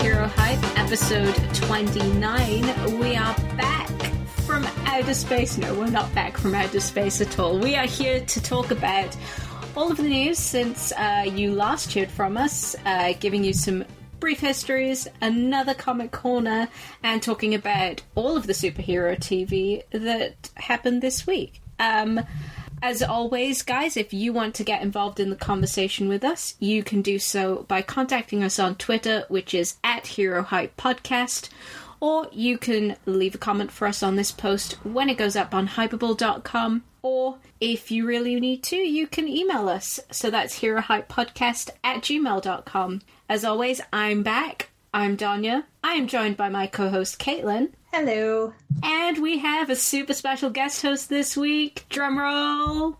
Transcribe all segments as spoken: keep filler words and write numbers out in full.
Hero Hype, episode twenty-nine. We are back from outer space. No, we're not back from outer space at all. We are here to talk about all of the news since uh, you last heard from us, uh, giving you some brief histories, another comic corner, and talking about all of the superhero T V that happened this week. Um... As always, guys, if you want to get involved in the conversation with us, you can do so by contacting us on Twitter, which is at Hero Hype Podcast, or you can leave a comment for us on this post when it goes up on hypable dot com, or if you really need to, you can email us. So that's herohypepodcast at gmail dot com. As always, I'm back. I'm Danya. I am joined by my co-host, Caitlin. Hello. And we have a super special guest host this week. Drumroll.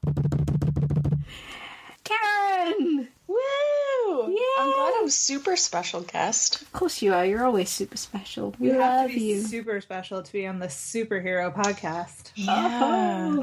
Karen! Woo! Yeah! I'm glad I'm a super special guest. Of course you are. You're always super special. We you love have to be you. super special to be on the superhero podcast. Yeah.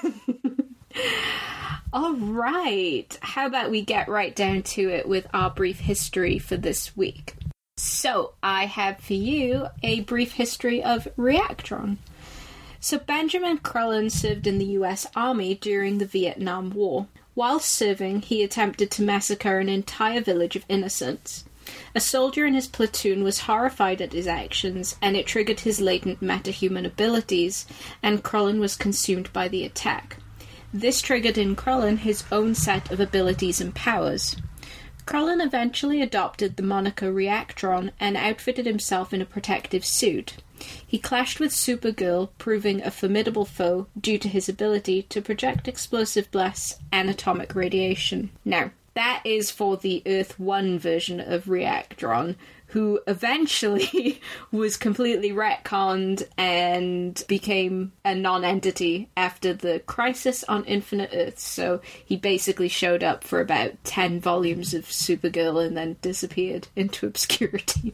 Oh. All right. How about we get right down to it with our brief history for this week? So, I have for you a brief history of Reactron. So, Benjamin Crellin served in the U S Army during the Vietnam War. While serving, he attempted to massacre an entire village of innocents. A soldier in his platoon was horrified at his actions, and it triggered his latent metahuman abilities, and Crellin was consumed by the attack. This triggered in Crellin his own set of abilities and powers. Crellin eventually adopted the moniker Reactron and outfitted himself in a protective suit. He clashed with Supergirl, proving a formidable foe due to his ability to project explosive blasts and atomic radiation. Now, that is for the Earth one version of Reactron, who eventually was completely retconned and became a non-entity after the Crisis on Infinite Earths. So he basically showed up for about ten volumes of Supergirl and then disappeared into obscurity.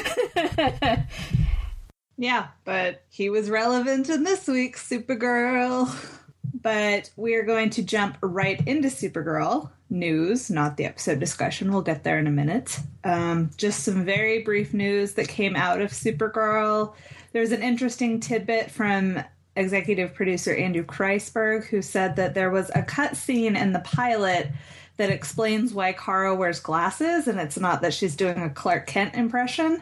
Yeah, but he was relevant in this week's Supergirl. But we are going to jump right into Supergirl news, not the episode discussion. We'll get there in a minute. Um, just some very brief news that came out of Supergirl. There's an interesting tidbit from executive producer Andrew Kreisberg, who said that there was a cut scene in the pilot that explains why Kara wears glasses, and it's not that she's doing a Clark Kent impression,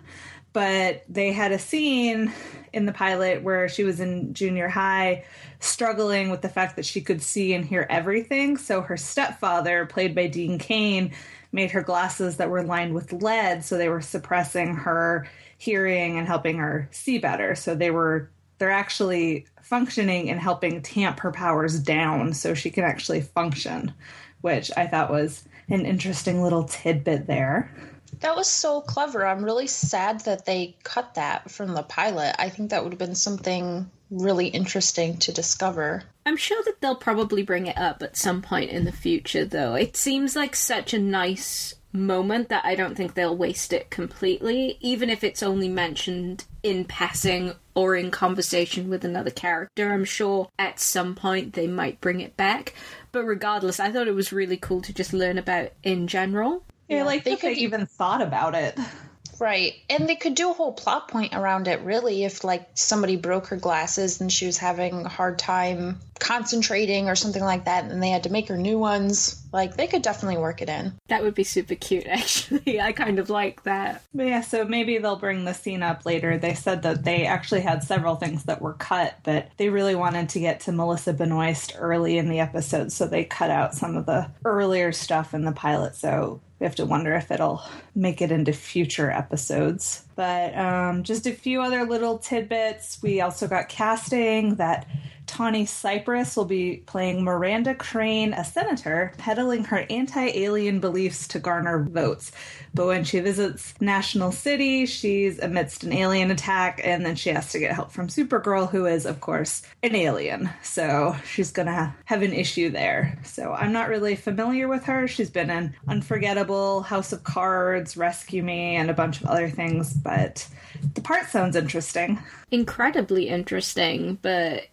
but they had a scene in the pilot where she was in junior high struggling with the fact that she could see and hear everything. So her stepfather, played by Dean Cain, made her glasses that were lined with lead, so they were suppressing her hearing and helping her see better. So they were they're actually functioning and helping tamp her powers down so she can actually function, which I thought was an interesting little tidbit there. That was so clever. I'm really sad that they cut that from the pilot. I think that would have been something really interesting to discover. I'm sure that they'll probably bring it up at some point in the future, though. It seems like such a nice moment that I don't think they'll waste it completely, even if it's only mentioned in passing or in conversation with another character. I'm sure at some point they might bring it back. But regardless, I thought it was really cool to just learn about in general. Yeah, like they they could even thought about it. Right. And they could do a whole plot point around it, really, if, like, somebody broke her glasses and she was having a hard time concentrating or something like that, and they had to make her new ones. Like, they could definitely work it in. That would be super cute, actually. I kind of like that. But yeah, so maybe they'll bring the scene up later. They said that they actually had several things that were cut, but they really wanted to get to Melissa Benoist early in the episode, so they cut out some of the earlier stuff in the pilot, so we have to wonder if it'll make it into future episodes. But um, just a few other little tidbits. We also got casting that Tawny Cypress will be playing Miranda Crane, a senator, peddling her anti-alien beliefs to garner votes. But when she visits National City, she's amidst an alien attack, and then she has to get help from Supergirl, who is, of course, an alien. So she's going to have an issue there. So I'm not really familiar with her. She's been in Unforgettable, House of Cards, Rescue Me, and a bunch of other things, but the part sounds interesting. Incredibly interesting, but yeah,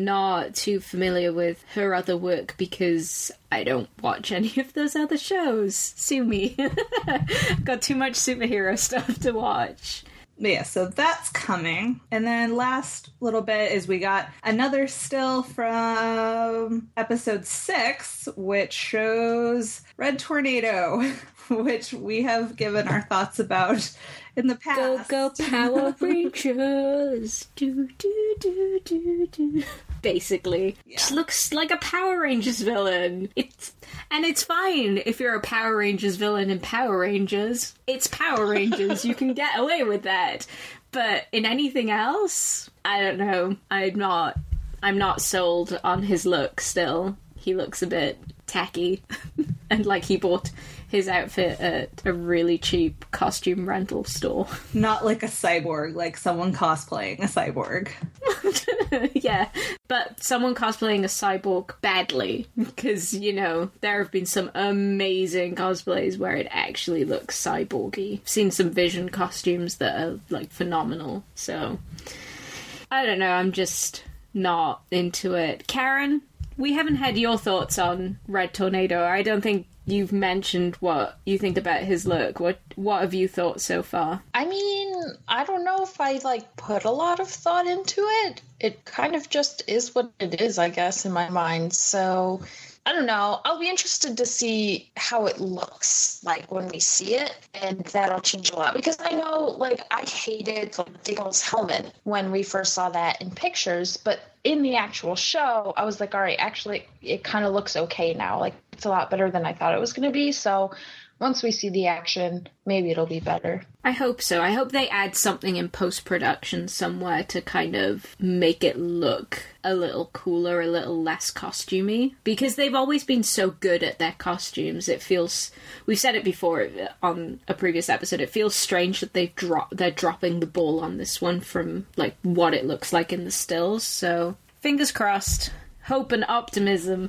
I'm not too familiar with her other work because I don't watch any of those other shows. Sue me. Got too much superhero stuff to watch. But yeah, so that's coming. And then last little bit is we got another still from episode six, which shows Red Tornado, which we have given our thoughts about in the past. Go, go, Power Rangers. do, do, do, do, do. Basically. Yeah. Just looks like a Power Rangers villain. It's And it's fine if you're a Power Rangers villain in Power Rangers. It's Power Rangers. You can get away with that. But in anything else, I don't know. I'm not, I'm not sold on his look still. He looks a bit tacky. And like he bought his outfit at a really cheap costume rental store. Not like a cyborg, like someone cosplaying a cyborg. Yeah, but someone cosplaying a cyborg badly, because, you know, there have been some amazing cosplays where it actually looks cyborgy. I've seen some Vision costumes that are, like, phenomenal, so I don't know, I'm just not into it. Karen, we haven't had your thoughts on Red Tornado. I don't think you've mentioned what you think about his look. What what have you thought so far? I mean, I don't know if I, like, put a lot of thought into it. It kind of just is what it is, I guess, in my mind. So, I don't know. I'll be interested to see how it looks, like, when we see it, and that'll change a lot. Because I know, like, I hated, like, Diggle's helmet when we first saw that in pictures, but in the actual show, I was like, all right, actually, it kind of looks okay now. Like, it's a lot better than I thought it was going to be. So once we see the action, maybe it'll be better. I hope so. I hope they add something in post-production somewhere to kind of make it look a little cooler, a little less costumey. Because they've always been so good at their costumes. It feels... We've said it before on a previous episode. It feels strange that they've dro- they're dropping the ball on this one from, like, what it looks like in the stills. So, fingers crossed. Hope and optimism.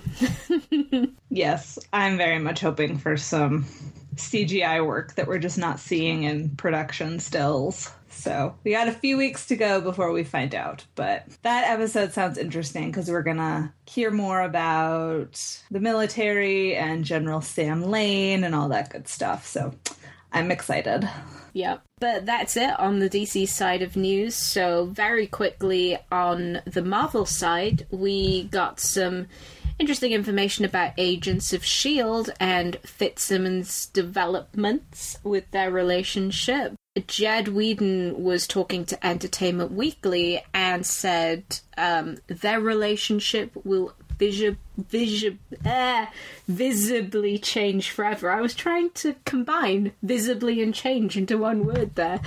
Yes, I'm very much hoping for some C G I work that we're just not seeing in production stills. So we got a few weeks to go before we find out. But that episode sounds interesting because we're going to hear more about the military and General Sam Lane and all that good stuff. So I'm excited. Yeah, but that's it on the D C side of news. So very quickly on the Marvel side, we got some interesting information about Agents of S H I E L D and Fitzsimmons' developments with their relationship. Jed Whedon was talking to Entertainment Weekly and said um, their relationship will visi- visi- uh, visibly change forever. I was trying to combine visibly and change into one word there.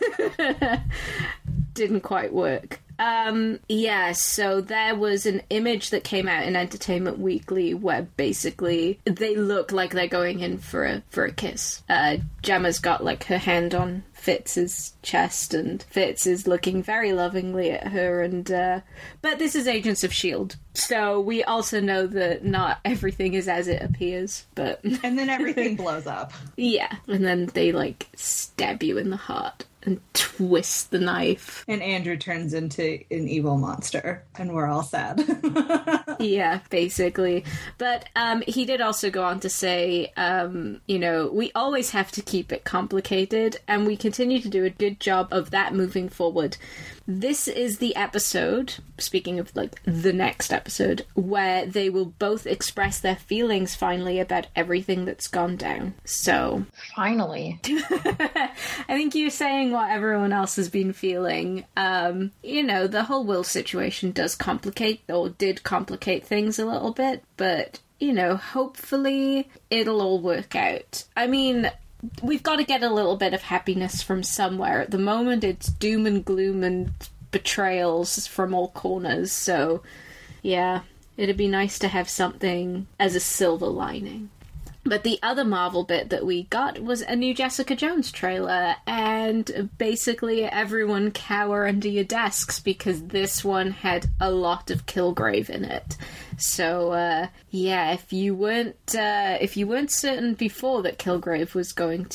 Didn't quite work. Um, yeah, so there was an image that came out in Entertainment Weekly where basically they look like they're going in for a for a kiss. Uh, Gemma's got like her hand on Fitz's chest and Fitz is looking very lovingly at her, and uh, but this is Agents of S H I E L D, so we also know that not everything is as it appears, but... And then everything blows up. Yeah, and then they like stab you in the heart and twist the knife. And Andrew turns into an evil monster, and we're all sad. Yeah, basically. But um, he did also go on to say, um, you know, we always have to keep it complicated, and we continue to do a good job of that moving forward. This is the episode, speaking of, like, the next episode, where they will both express their feelings finally about everything that's gone down. So... Finally. I think you're saying what everyone else has been feeling. Um, you know, the whole Will situation does complicate, or did complicate things a little bit, but, you know, hopefully it'll all work out. I mean... We've got to get a little bit of happiness from somewhere. At the moment, it's doom and gloom and betrayals from all corners. So, yeah, it'd be nice to have something as a silver lining. But the other Marvel bit that we got was a new Jessica Jones trailer, and basically everyone cower under your desks because this one had a lot of Kilgrave in it. So, uh, yeah, if you weren't uh, if you weren't certain before that Kilgrave was going to be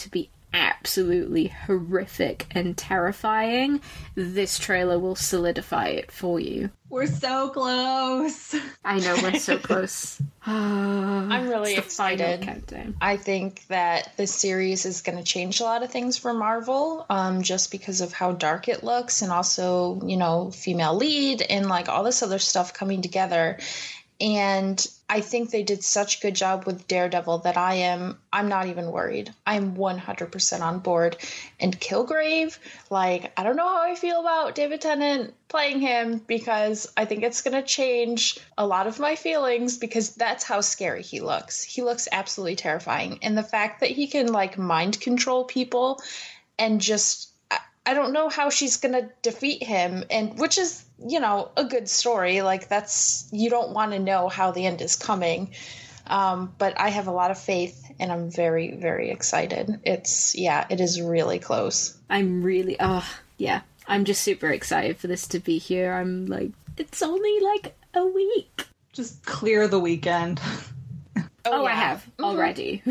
absolutely horrific and terrifying, this trailer will solidify it for you. We're so close. I know, we're so close. I'm really It's the final excited. countdown. I think that this series is going to change a lot of things for Marvel, um, just because of how dark it looks, and also, you know, female lead and like all this other stuff coming together. And I think they did such a good job with Daredevil that I am, I'm not even worried. I'm one hundred percent on board. And Kilgrave, like, I don't know how I feel about David Tennant playing him, because I think it's going to change a lot of my feelings, because that's how scary he looks. He looks absolutely terrifying. And the fact that he can, like, mind control people and just, I, I don't know how she's going to defeat him, and which is, you know, a good story. Like, that's, you don't want to know how the end is coming. Um, but I have a lot of faith, and I'm very, very excited. It's, yeah, it is really close. I'm really, oh, yeah. I'm just super excited for this to be here. I'm like, it's only like a week. Just clear the weekend. Oh, yeah. I have Mm-hmm. already.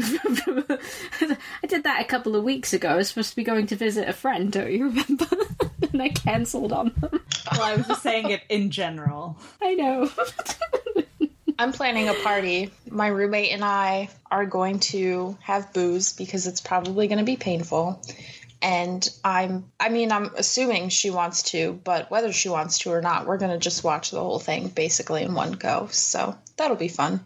I did that a couple of weeks ago. I was supposed to be going to visit a friend, don't you remember? And I cancelled on them. Well, I was just saying it in general. I know. I'm planning a party. My roommate and I are going to have booze because it's probably going to be painful. And I'm, I mean, I'm assuming she wants to, but whether she wants to or not, we're going to just watch the whole thing basically in one go. So that'll be fun.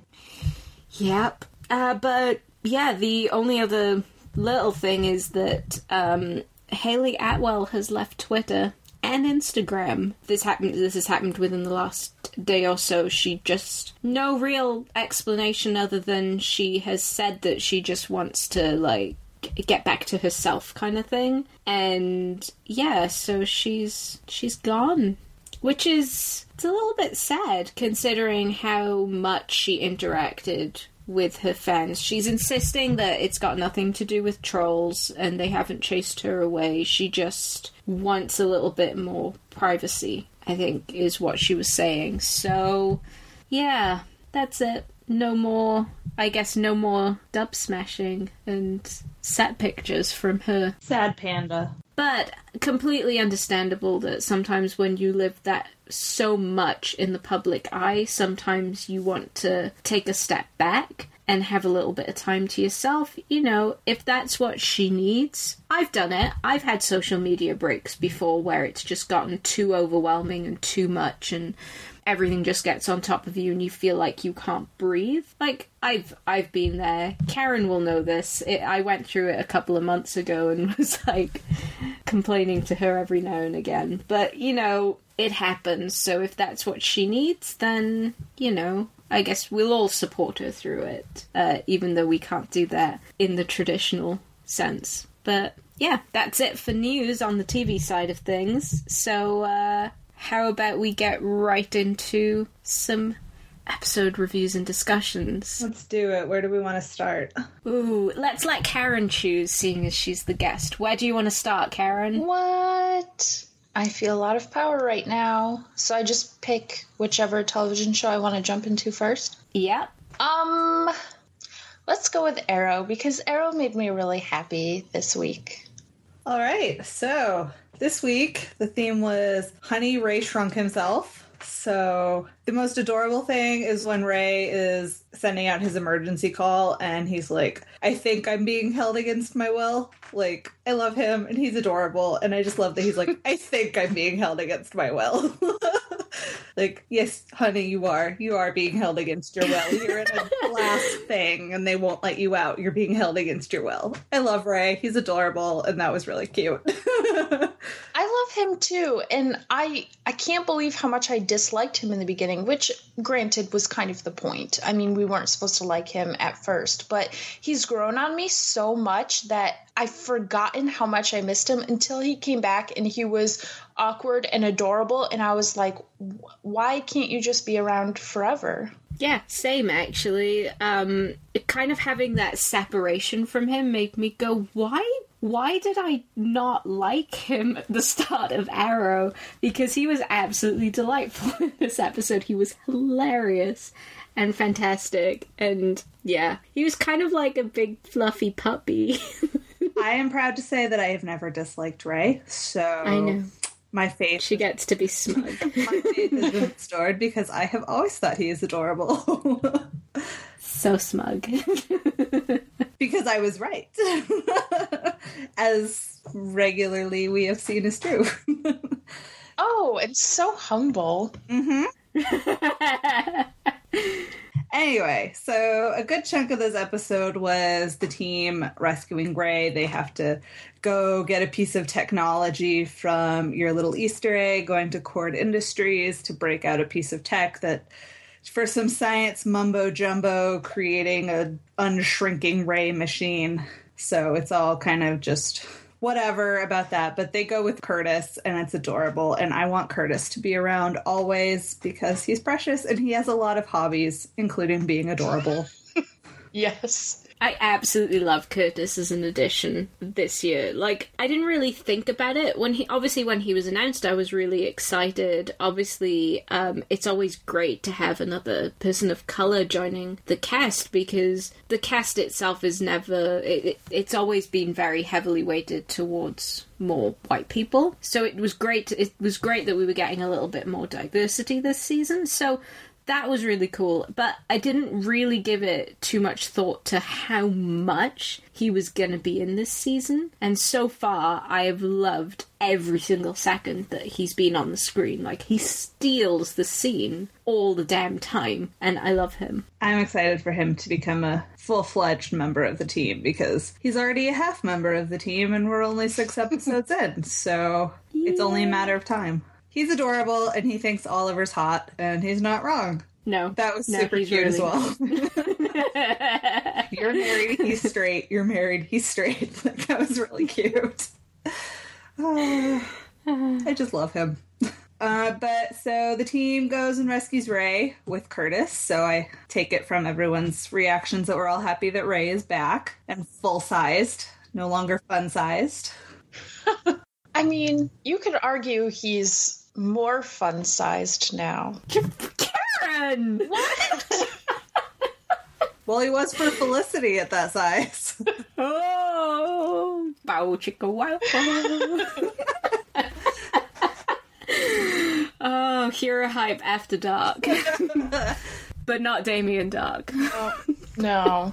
Yep. Uh, but yeah, the only other little thing is that um, Haley Atwell has left Twitter and Instagram. This happened. This has happened within the last day or so. She just, no real explanation other than she has said that she just wants to, like, get back to herself kind of thing. And yeah, so she's she's gone, which is, it's a little bit sad considering how much she interacted with her fans. She's insisting that it's got nothing to do with trolls and they haven't chased her away. She just wants a little bit more privacy, I think, is what she was saying. So yeah, that's it. No more, I guess, no more dub smashing and set pictures from her. Sad panda. But completely understandable that sometimes when you live that so much in the public eye, sometimes you want to take a step back and have a little bit of time to yourself. You know, if that's what she needs. I've done it. I've had social media breaks before where it's just gotten too overwhelming and too much, and everything just gets on top of you and you feel like you can't breathe. Like, I've I've been there. Karen will know this. It, I went through it a couple of months ago and was, like, complaining to her every now and again. But, you know, it happens. So if that's what she needs, then, you know, I guess we'll all support her through it. Uh, even though we can't do that in the traditional sense. But, yeah, that's it for news on the T V side of things. So, uh... how about we get right into some episode reviews and discussions? Let's do it. Where do we want to start? Ooh, let's let Karen choose, seeing as she's the guest. Where do you want to start, Karen? What? I feel a lot of power right now. So I just pick whichever television show I want to jump into first. Yep. Um, let's go with Arrow, because Arrow made me really happy this week. All right. So this week, the theme was Honey, Ray Shrunk Himself. So the most adorable thing is when Ray is sending out his emergency call and he's like, I think I'm being held against my will. Like, I love him and he's adorable. And I just love that he's like, I think I'm being held against my will. Like, yes, honey, you are. You are being held against your will. You're in a glass thing and they won't let you out. You're being held against your will. I love Ray. He's adorable. And that was really cute. I love him too. And I I can't believe how much I disliked him in the beginning, which granted was kind of the point. I mean, we weren't supposed to like him at first, but he's grown on me so much that I've forgotten how much I missed him until he came back and he was awkward and adorable. And I was like, why can't you just be around forever? Yeah, same actually. Um, it kind of having that separation from him made me go, why? Why did I not like him at the start of Arrow? Because he was absolutely delightful in this episode. He was hilarious and fantastic. And yeah, he was kind of like a big fluffy puppy. I am proud to say that I have never disliked Ray, so I know. My faith She gets to be smug. my faith has been restored because I have always thought he is adorable. So smug. Because I was right. As regularly we have seen is true. Oh, and so humble. Mm-hmm. Anyway, so a good chunk of this episode was the team rescuing Ray. They have to go get a piece of technology from your little Easter egg, going to Cord Industries to break out a piece of tech that, for some science mumbo jumbo, creating a unshrinking Ray machine. So it's all kind of just whatever about that, but they go with Curtis, and it's adorable, and I want Curtis to be around always because he's precious, and he has a lot of hobbies, including being adorable. Yes. I absolutely love Curtis as an addition this year. Like, I didn't really think about it when he, obviously when he was announced, I was really excited. Obviously, um, it's always great to have another person of color joining the cast because the cast itself is never, it, it, it's always been very heavily weighted towards more white people. So it was great, it was great that we were getting a little bit more diversity this season. So that was really cool, but I didn't really give it too much thought to how much he was going to be in this season. And so far, I have loved every single second that he's been on the screen. Like, he steals the scene all the damn time, and I love him. I'm excited for him to become a full-fledged member of the team because he's already a half member of the team and we're only six episodes in, so yeah. It's only a matter of time. He's adorable, and he thinks Oliver's hot, and he's not wrong. No. That was no, super cute really as well. You're married, he's straight. You're married, he's straight. Like, that was really cute. Oh, I just love him. Uh, but so the team goes and rescues Ray with Curtis. So I take it from everyone's reactions that we're all happy that Ray is back and full-sized, no longer fun-sized. I mean, you could argue he's more fun-sized now. Karen! What? Well, he was for Felicity at that size. Oh, bow chicka wow. Oh, hero hype after dark. But not Damien Dark. Oh, no.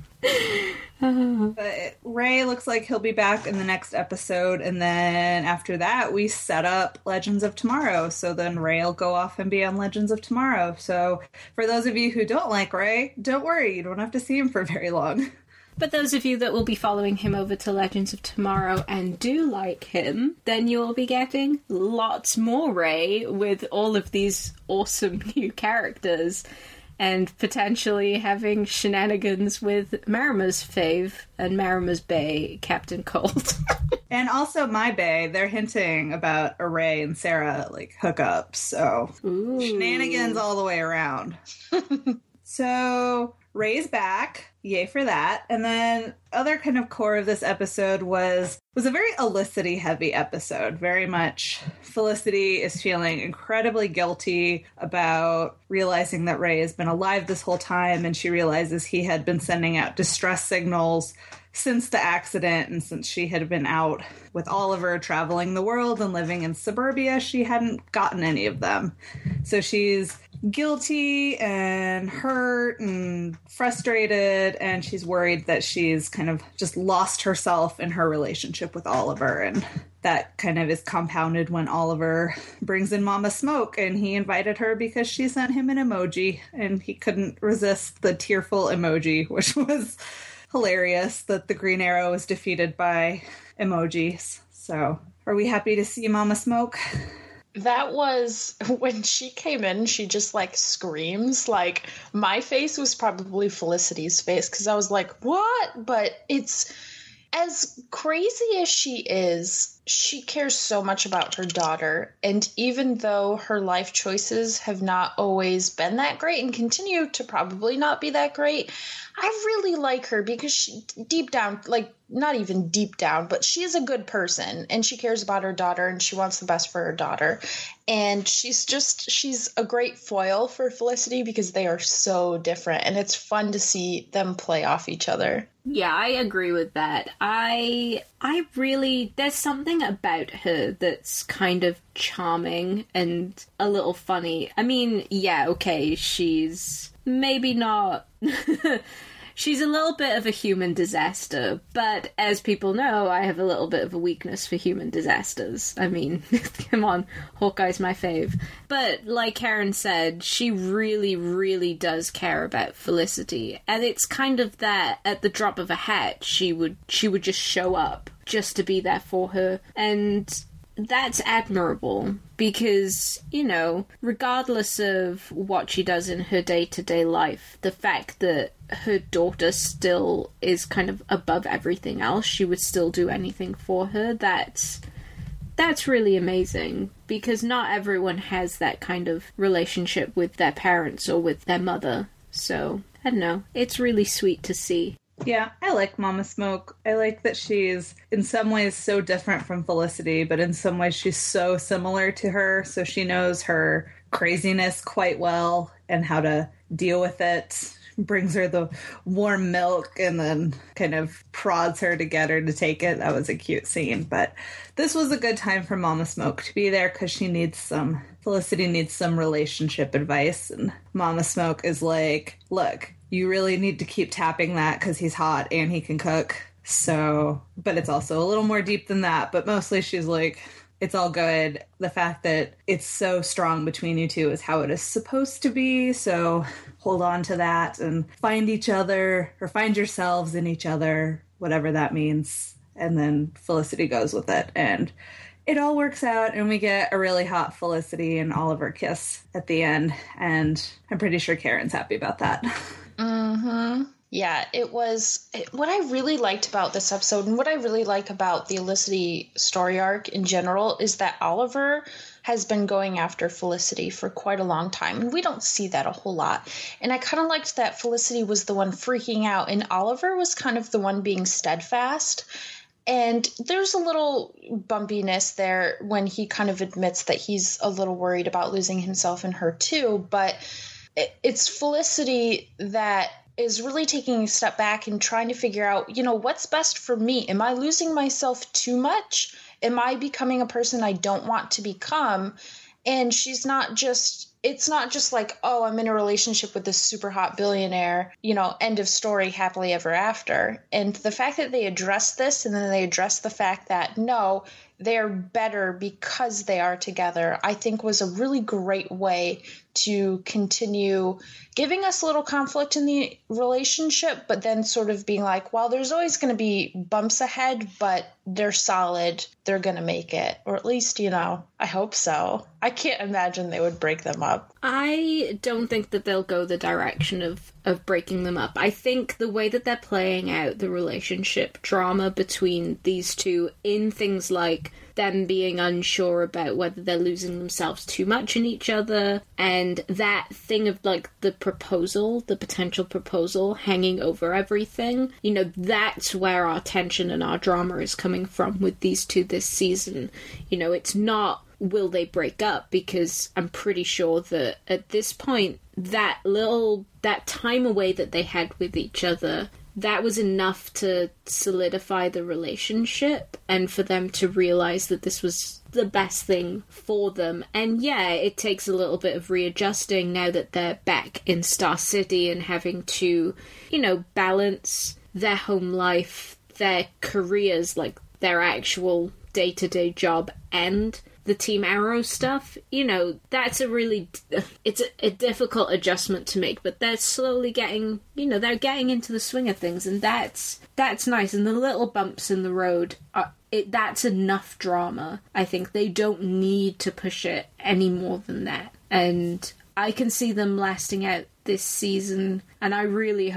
But Ray looks like he'll be back in the next episode, and then after that we set up Legends of Tomorrow, so then Ray will go off and be on Legends of Tomorrow. So for those of you who don't like Ray, don't worry, you don't have to see him for very long. But those of you that will be following him over to Legends of Tomorrow and do like him, then you'll be getting lots more Ray with all of these awesome new characters. And potentially having shenanigans with Marima's fave and Marima's bae, Captain Cold. And also my bae, they're hinting about a Ray and Sarah, like, hookup. So, Ooh. Shenanigans all the way around. So, Ray's back. Yay for that. And then other kind of core of this episode was was a very Felicity heavy episode. Very much Felicity is feeling incredibly guilty about realizing that Ray has been alive this whole time, and she realizes he had been sending out distress signals since the accident, and since she had been out with Oliver traveling the world and living in suburbia, she hadn't gotten any of them. So she's guilty and hurt and frustrated, and she's worried that she's kind of just lost herself in her relationship with Oliver, and that kind of is compounded when Oliver brings in Mama Smoke, and he invited her because she sent him an emoji, and he couldn't resist the tearful emoji, which was hilarious that the Green Arrow was defeated by emojis. So, are we happy to see Mama Smoke? That was, when she came in, she just, like, screams. Like, my face was probably Felicity's face, because I was like, what? But it's, as crazy as she is, she cares so much about her daughter. And even though her life choices have not always been that great and continue to probably not be that great, I really like her because she, deep down, like not even deep down, but she is a good person and she cares about her daughter and she wants the best for her daughter. And she's just, she's a great foil for Felicity because they are so different and it's fun to see them play off each other. Yeah, I agree with that. I I really, there's something about her that's kind of charming and a little funny. I mean, yeah, okay, she's maybe not... She's a little bit of a human disaster, but as people know, I have a little bit of a weakness for human disasters. I mean, come on, Hawkeye's my fave. But like Karen said, she really, really does care about Felicity, and it's kind of that at the drop of a hat, she would she would just show up just to be there for her, and that's admirable because, you know, regardless of what she does in her day-to-day life, the fact that her daughter still is kind of above everything else, she would still do anything for her, that's that's really amazing because not everyone has that kind of relationship with their parents or with their mother. So, I don't know, it's really sweet to see. Yeah, I like Mama Smoke. I like that she's in some ways so different from Felicity, but in some ways she's so similar to her, so she knows her craziness quite well and how to deal with it. Brings her the warm milk and then kind of prods her to get her to take it. That was a cute scene, but this was a good time for Mama Smoke to be there because she needs some, Felicity needs some relationship advice, and Mama Smoke is like, look, you really need to keep tapping that because he's hot and he can cook. So, but it's also a little more deep than that. But mostly she's like, it's all good. The fact that it's so strong between you two is how it is supposed to be. So hold on to that and find each other or find yourselves in each other, whatever that means. And then Felicity goes with it. And it all works out and we get a really hot Felicity and Oliver kiss at the end. And I'm pretty sure Karen's happy about that. Mm-hmm. Yeah, it was it, what I really liked about this episode and what I really like about the Felicity story arc in general is that Oliver has been going after Felicity for quite a long time, and we don't see that a whole lot. And I kind of liked that Felicity was the one freaking out, and Oliver was kind of the one being steadfast. And there's a little bumpiness there when he kind of admits that he's a little worried about losing himself and her too, but it, it's Felicity that is really taking a step back and trying to figure out, you know, what's best for me? Am I losing myself too much? Am I becoming a person I don't want to become? And she's not just, it's not just like, oh, I'm in a relationship with this super hot billionaire, you know, end of story, happily ever after. And the fact that they address this and then they address the fact that, no, they're better because they are together, I think was a really great way to continue giving us a little conflict in the relationship, but then sort of being like, well, there's always going to be bumps ahead, but they're solid. They're going to make it. Or at least, you know, I hope so. I can't imagine they would break them up. I don't think that they'll go the direction of, of breaking them up. I think the way that they're playing out the relationship drama between these two in things like them being unsure about whether they're losing themselves too much in each other, and that thing of like the proposal, the potential proposal hanging over everything, you know, that's where our tension and our drama is coming from with these two this season. You know, it's not will they break up, because I'm pretty sure that at this point, that little, that time away that they had with each other, that was enough to solidify the relationship and for them to realize that this was the best thing for them. And yeah, it takes a little bit of readjusting now that they're back in Star City and having to, you know, balance their home life, their careers, like their actual day-to-day job and the Team Arrow stuff. You know, that's a really, it's a, a difficult adjustment to make, but they're slowly getting, you know, they're getting into the swing of things, and that's, that's nice. And the little bumps in the road, are, it, that's enough drama. I think they don't need to push it any more than that. And I can see them lasting out this season, and I really hope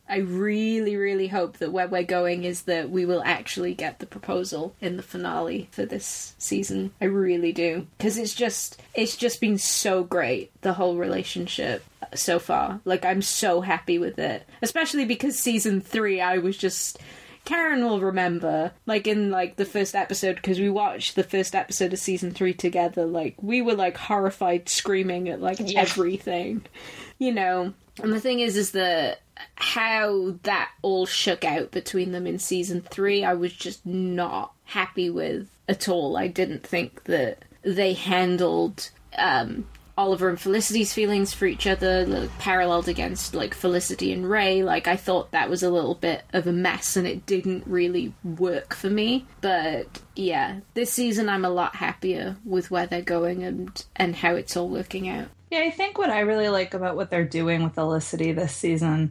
I really, really hope that where we're going is that we will actually get the proposal in the finale for this season. I really do. Because it's just, it's just been so great, the whole relationship so far. Like, I'm so happy with it. Especially because season three, I was just... Karen will remember, like, in, like, the first episode, because we watched the first episode of season three together, like, we were, like, horrified, screaming at, like, yeah. everything, you know? And the thing is, is that how that all shook out between them in season three, I was just not happy with at all. I didn't think that they handled, um... Oliver and Felicity's feelings for each other, like, paralleled against, like, Felicity and Ray. Like, I thought that was a little bit of a mess and it didn't really work for me. But, yeah, this season I'm a lot happier with where they're going and, and how it's all working out. Yeah, I think what I really like about what they're doing with Felicity this season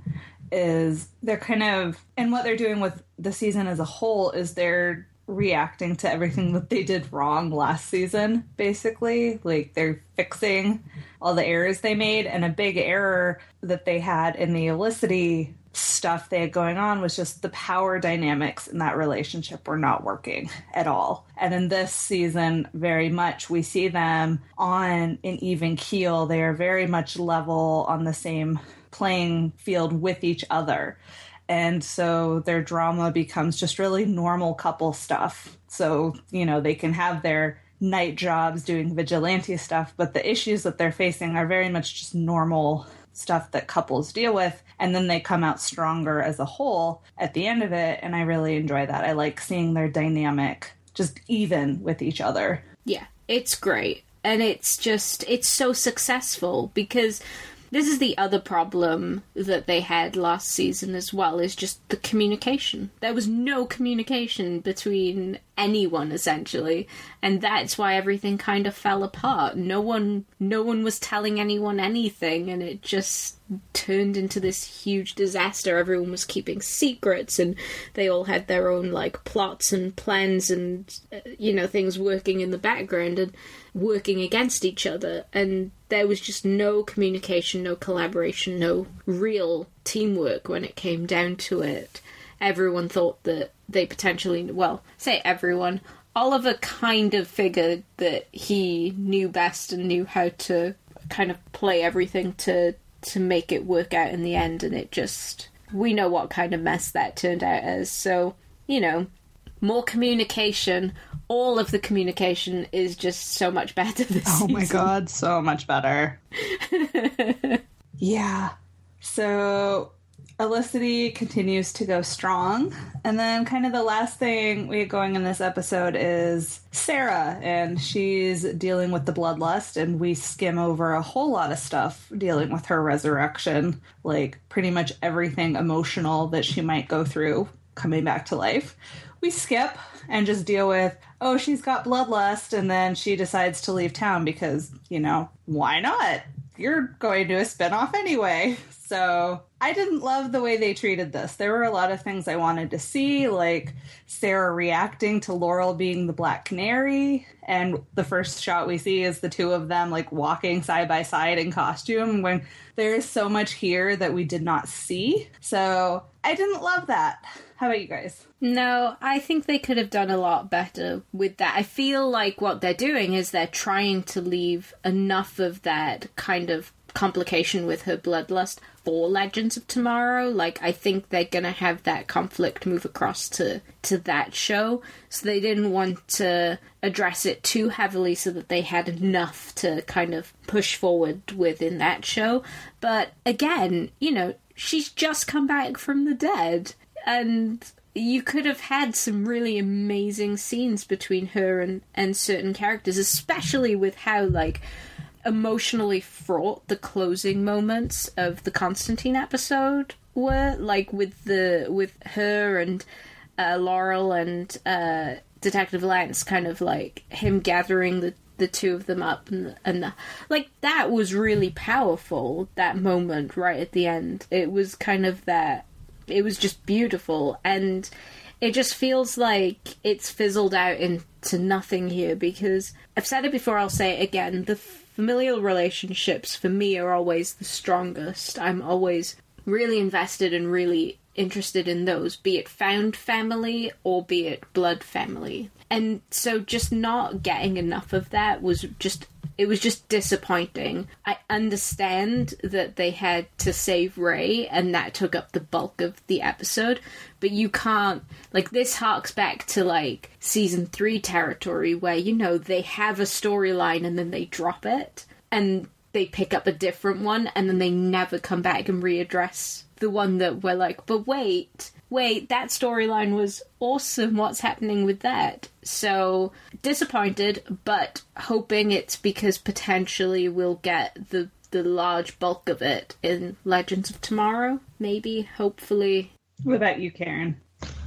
is they're kind of, and what they're doing with the season as a whole is they're reacting to everything that they did wrong last season, basically. Like, they're fixing all the errors they made, and a big error that they had in the Felicity stuff they had going on was just the power dynamics in that relationship were not working at all. And in this season, very much, we see them on an even keel. They are very much level on the same playing field with each other. And so their drama becomes just really normal couple stuff. So, you know, they can have their night jobs doing vigilante stuff, but the issues that they're facing are very much just normal stuff that couples deal with. And then they come out stronger as a whole at the end of it. And I really enjoy that. I like seeing their dynamic just even with each other. Yeah, it's great. And it's just, it's so successful because... This is the other problem that they had last season as well, is just the communication. There was no communication between anyone, essentially, and that's why everything kind of fell apart. No one, no one was telling anyone anything, and it just turned into this huge disaster. Everyone was keeping secrets, and they all had their own, like, plots and plans and, uh, you know, things working in the background and working against each other, and there was just no communication, no collaboration, no real teamwork when it came down to it. Everyone thought that they potentially, well, say everyone, Oliver kind of figured that he knew best and knew how to kind of play everything to to make it work out in the end, and it just, we know what kind of mess that turned out as. So, you know, more communication. All of the communication is just so much better this oh season. Oh my god, so much better. Yeah. So Felicity continues to go strong. And then kind of the last thing we get going in this episode is Sarah, and she's dealing with the bloodlust, and we skim over a whole lot of stuff dealing with her resurrection, like pretty much everything emotional that she might go through coming back to life. We skip and just deal with, oh, she's got bloodlust, and then she decides to leave town because, you know, why not? You're going to a spinoff anyway. So I didn't love the way they treated this. There were a lot of things I wanted to see, like Sarah reacting to Laurel being the Black Canary. And the first shot we see is the two of them like walking side by side in costume, when there is so much here that we did not see. So I didn't love that. How about you guys? No, I think they could have done a lot better with that. I feel like what they're doing is they're trying to leave enough of that kind of complication with her bloodlust for Legends of Tomorrow. Like, I think they're gonna have that conflict move across to, to that show. So they didn't want to address it too heavily so that they had enough to kind of push forward with in that show. But again, you know, she's just come back from the dead. And you could have had some really amazing scenes between her and, and certain characters, especially with how, like, emotionally fraught the closing moments of the Constantine episode were. Like, with the with her and uh, Laurel and uh, Detective Lance, kind of, like, him gathering the, the two of them up. And, and the, like, that was really powerful, that moment right at the end. It was kind of that... It was just beautiful, and it just feels like it's fizzled out into nothing here, because I've said it before, I'll say it again, the familial relationships for me are always the strongest. I'm always really invested and really interested in those, be it found family or be it blood family. And so just not getting enough of that was just, it was just disappointing. I understand that they had to save Rey and that took up the bulk of the episode, but you can't, like, this harks back to, like, season three territory where, you know, they have a storyline and then they drop it and they pick up a different one and then they never come back and readdress the one that we're like, but wait, wait, that storyline was awesome, what's happening with that? So, disappointed, but hoping it's because potentially we'll get the, the large bulk of it in Legends of Tomorrow, maybe, hopefully. What about you, Karen?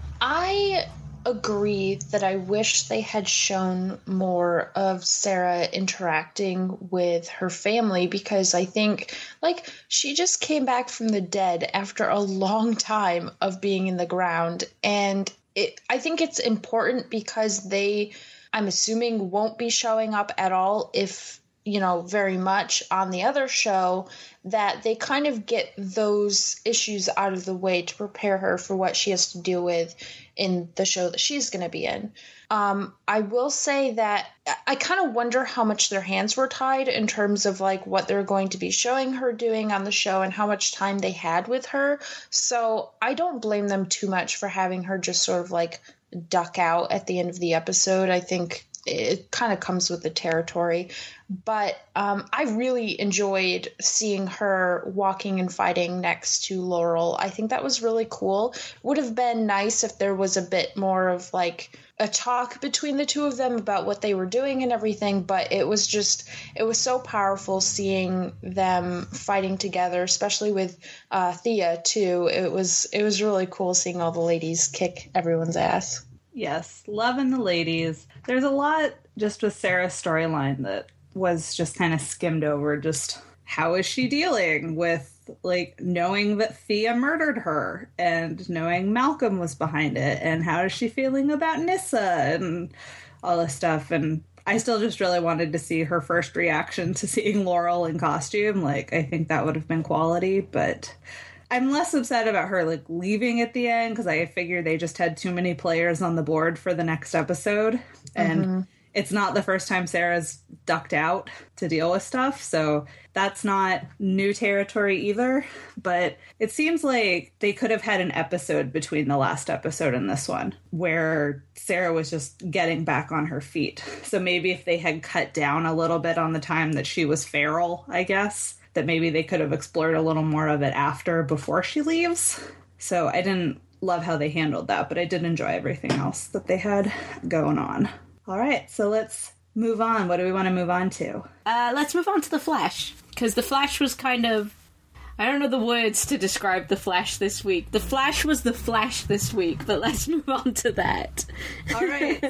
I agree that I wish they had shown more of Sarah interacting with her family, because I think, like, she just came back from the dead after a long time of being in the ground, and it, I think it's important because they, I'm assuming, won't be showing up at all, if, you know, very much on the other show, that they kind of get those issues out of the way to prepare her for what she has to deal with in the show that she's going to be in. Um, I will say that I kind of wonder how much their hands were tied in terms of like what they're going to be showing her doing on the show and how much time they had with her. So I don't blame them too much for having her just sort of like duck out at the end of the episode. I think it kind of comes with the territory. But um, I really enjoyed seeing her walking and fighting next to Laurel. I think that was really cool. Would have been nice if there was a bit more of like a talk between the two of them about what they were doing and everything. But it was just, it was so powerful seeing them fighting together, especially with uh, Thea too. It was, it was really cool seeing all the ladies kick everyone's ass. Yes, loving the ladies. There's a lot just with Sarah's storyline that was just kind of skimmed over. Just how is she dealing with, like, knowing that Thea murdered her and knowing Malcolm was behind it, and how is she feeling about Nyssa and all this stuff. And I still just really wanted to see her first reaction to seeing Laurel in costume. Like, I think that would have been quality, but I'm less upset about her, like, leaving at the end, because I figure they just had too many players on the board for the next episode. And mm-hmm. It's not the first time Sarah's ducked out to deal with stuff, so that's not new territory either. But it seems like they could have had an episode between the last episode and this one where Sarah was just getting back on her feet. So maybe if they had cut down a little bit on the time that she was feral, I guess, that maybe they could have explored a little more of it after, before she leaves. So I didn't love how they handled that, but I did enjoy everything else that they had going on. All right, so let's move on. What do we want to move on to? Uh, let's move on to The Flash, because The Flash was kind of... I don't know the words to describe The Flash this week. The Flash was The Flash this week, but let's move on to that. All right,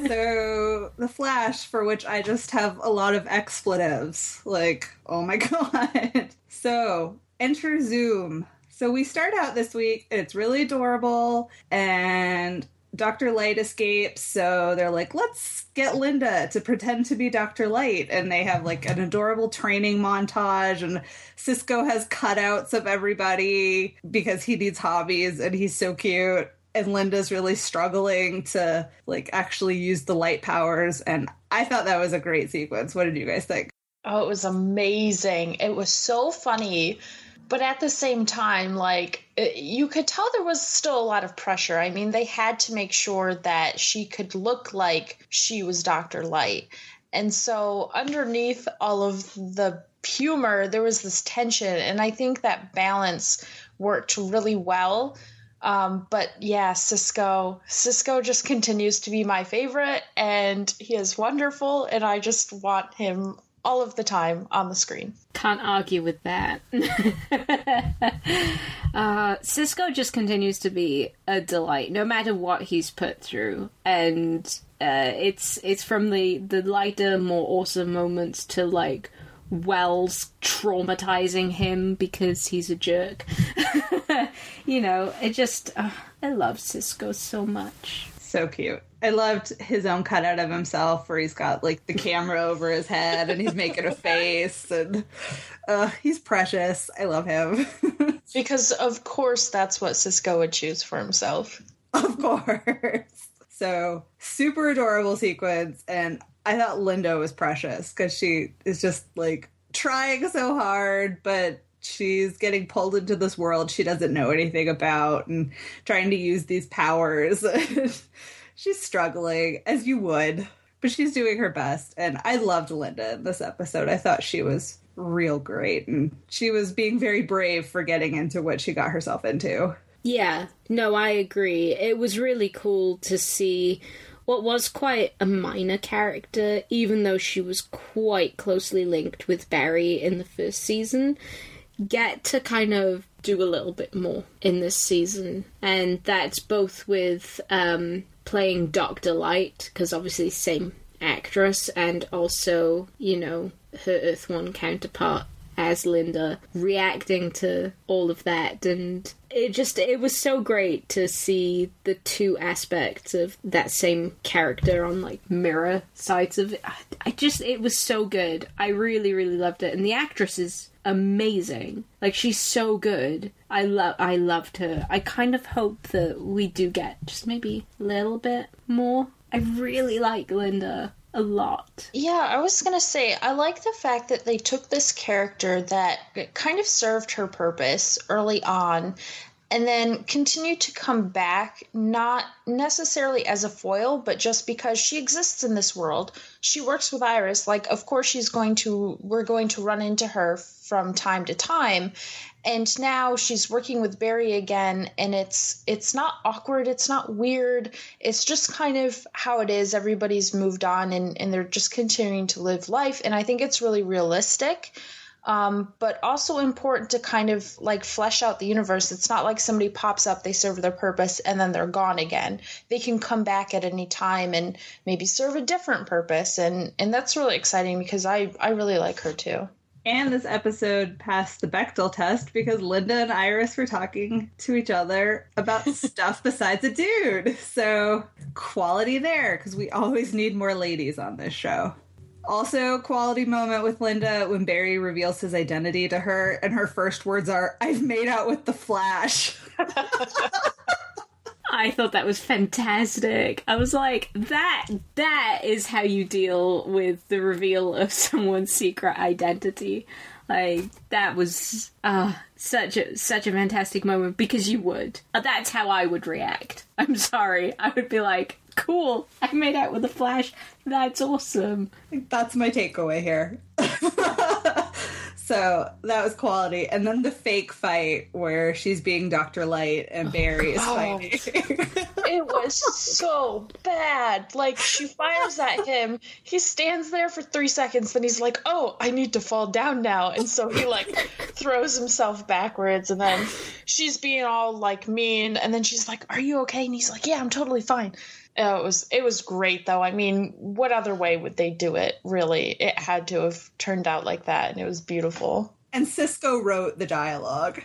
so The Flash, for which I just have a lot of expletives. Like, oh my god. So, enter Zoom. So we start out this week, and it's really adorable, and Doctor Light escapes, so they're like, let's get Linda to pretend to be Doctor Light, and they have like an adorable training montage, and Cisco has cutouts of everybody because he needs hobbies and he's so cute, and Linda's really struggling to like actually use the light powers, and I thought that was a great sequence. What did you guys think? Oh, it was amazing. It was so funny. But at the same time, like, you could tell there was still a lot of pressure. I mean, they had to make sure that she could look like she was Doctor Light. And so underneath all of the humor, there was this tension. And I think that balance worked really well. Um, but yeah, Cisco, Cisco just continues to be my favorite. And he is wonderful. And I just want him all of the time on the screen. Can't argue with that. uh, Cisco just continues to be a delight, no matter what he's put through. And uh, it's it's from the, the lighter, more awesome moments to, like, Wells traumatizing him because he's a jerk. You know, it just... Uh, I love Cisco so much. So cute. I loved his own cutout of himself where he's got, like, the camera over his head and he's making a face, and uh, he's precious. I love him. Because, of course, that's what Sisko would choose for himself. Of course. So, super adorable sequence, and I thought Linda was precious, because she is just, like, trying so hard, but she's getting pulled into this world she doesn't know anything about, and trying to use these powers. She's struggling, as you would, but she's doing her best, and I loved Linda in this episode. I thought she was real great, and she was being very brave for getting into what she got herself into. Yeah, no, I agree. It was really cool to see what was quite a minor character, even though she was quite closely linked with Barry in the first season, get to kind of do a little bit more in this season. And that's both with um, playing Doctor Light, because obviously same actress, and also, you know, her Earth One counterpart as Linda, reacting to all of that. And it just, it was so great to see the two aspects of that same character on, like, mirror sides of it. I just, it was so good. I really, really loved it. And the actress is amazing. Like, she's so good. I love, I loved her. I kind of hope that we do get just maybe a little bit more. I really like Linda a lot. Yeah, I was gonna say, I like the fact that they took this character that kind of served her purpose early on, and then continued to come back, not necessarily as a foil, but just because she exists in this world. She works with Iris. Like, of course she's going to, we're going to run into her from time to time. And now she's working with Barry again, and it's it's not awkward, it's not weird, it's just kind of how it is. Everybody's moved on, and, and they're just continuing to live life, and I think it's really realistic, um, but also important to kind of, like, flesh out the universe. It's not like somebody pops up, they serve their purpose, and then they're gone again. They can come back at any time and maybe serve a different purpose, and, and that's really exciting because I, I really like her too. And this episode passed the Bechdel test because Linda and Iris were talking to each other about stuff besides a dude. So, quality there, because we always need more ladies on this show. Also, quality moment with Linda when Barry reveals his identity to her, and her first words are, "I've made out with the Flash." I thought that was fantastic. I was like, that that is how you deal with the reveal of someone's secret identity. Like, that was uh, such a such a fantastic moment, because you would. That's how I would react. I'm sorry. I would be like, cool, I made out with the Flash. That's awesome. That's my takeaway here. So that was quality. And then the fake fight where she's being Doctor Light and Barry is fighting. It was so bad. Like, she fires at him. He stands there for three seconds. Then he's like, oh, I need to fall down now. And so he, like, throws himself backwards. And then she's being all, like, mean. And then she's like, are you okay? And he's like, yeah, I'm totally fine. Oh, it was it was great, though. I mean, what other way would they do it, really? It had to have turned out like that, and it was beautiful. And Sisko wrote the dialogue.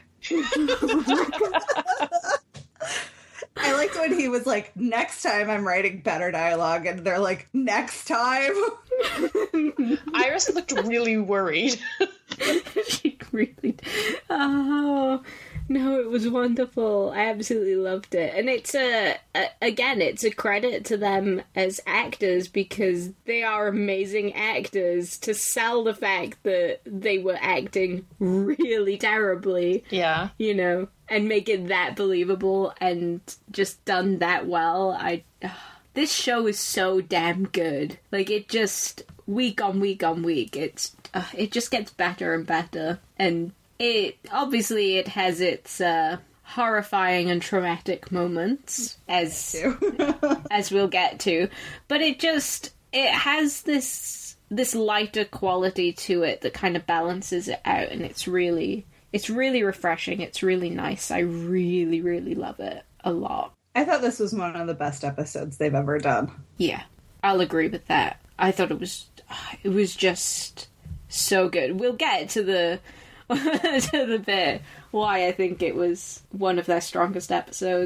I liked when he was like, next time I'm writing better dialogue, and they're like, next time? Iris looked really worried. She really... Oh... No, it was wonderful. I absolutely loved it. And it's a, a, again, it's a credit to them as actors, because they are amazing actors to sell the fact that they were acting really terribly. Yeah. You know, and make it that believable and just done that well. I, uh, this show is so damn good. Like, it just, week on week on week, it's, uh, it just gets better and better. And It obviously it has its uh, horrifying and traumatic moments, as as we'll get to, but it just it has this this lighter quality to it that kind of balances it out, and it's really it's really refreshing. It's really nice. I really really love it a lot. I thought this was one of the best episodes they've ever done. Yeah, I'll agree with that. I thought it was it was just so good. We'll get to the. to the bit why I think it was one of their strongest episodes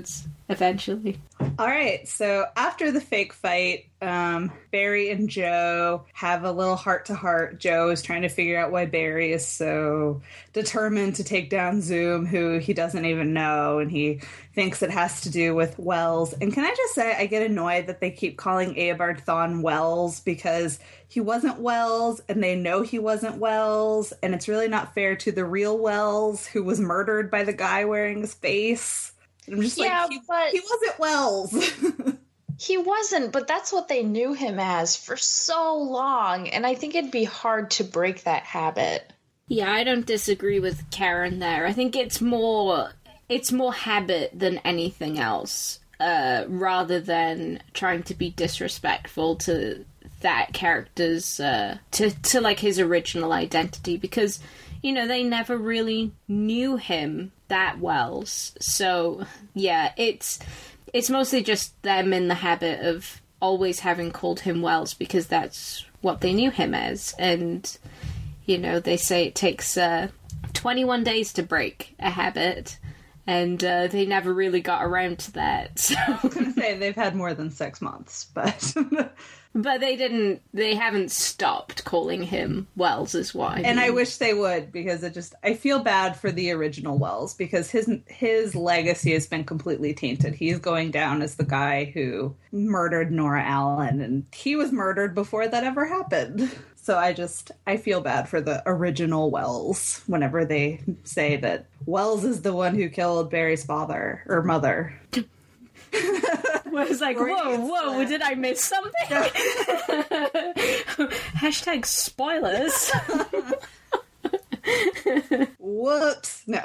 eventually. All right, so after the fake fight, um, Barry and Joe have a little heart-to-heart. Joe is trying to figure out why Barry is so determined to take down Zoom, who he doesn't even know, and he thinks it has to do with Wells. And can I just say, I get annoyed that they keep calling Eobard Thawne Wells, because he wasn't Wells, and they know he wasn't Wells, and it's really not fair to the real Wells, who was murdered by the guy wearing his face. I'm just yeah, like, he, but he wasn't Wells. He wasn't, but that's what they knew him as for so long, and I think it'd be hard to break that habit. Yeah, I don't disagree with Karen there. I think it's more it's more habit than anything else, uh, rather than trying to be disrespectful to that character's uh, to to like his original identity, because you know they never really knew him that well. So yeah, it's it's mostly just them in the habit of always having called him Wells because that's what they knew him as. And you know, they say it takes uh, twenty-one days to break a habit, and uh, they never really got around to that. So I was going to say they've had more than six months, but but they didn't. They haven't stopped calling him Wells, is what I mean. And I wish they would, because it just I feel bad for the original Wells, because his his legacy has been completely tainted. He's going down as the guy who murdered Nora Allen, and he was murdered before that ever happened. So I just, I feel bad for the original Wells whenever they say that Wells is the one who killed Barry's father or mother. I was like, whoa, whoa, did I miss something? Hashtag spoilers. Whoops. No.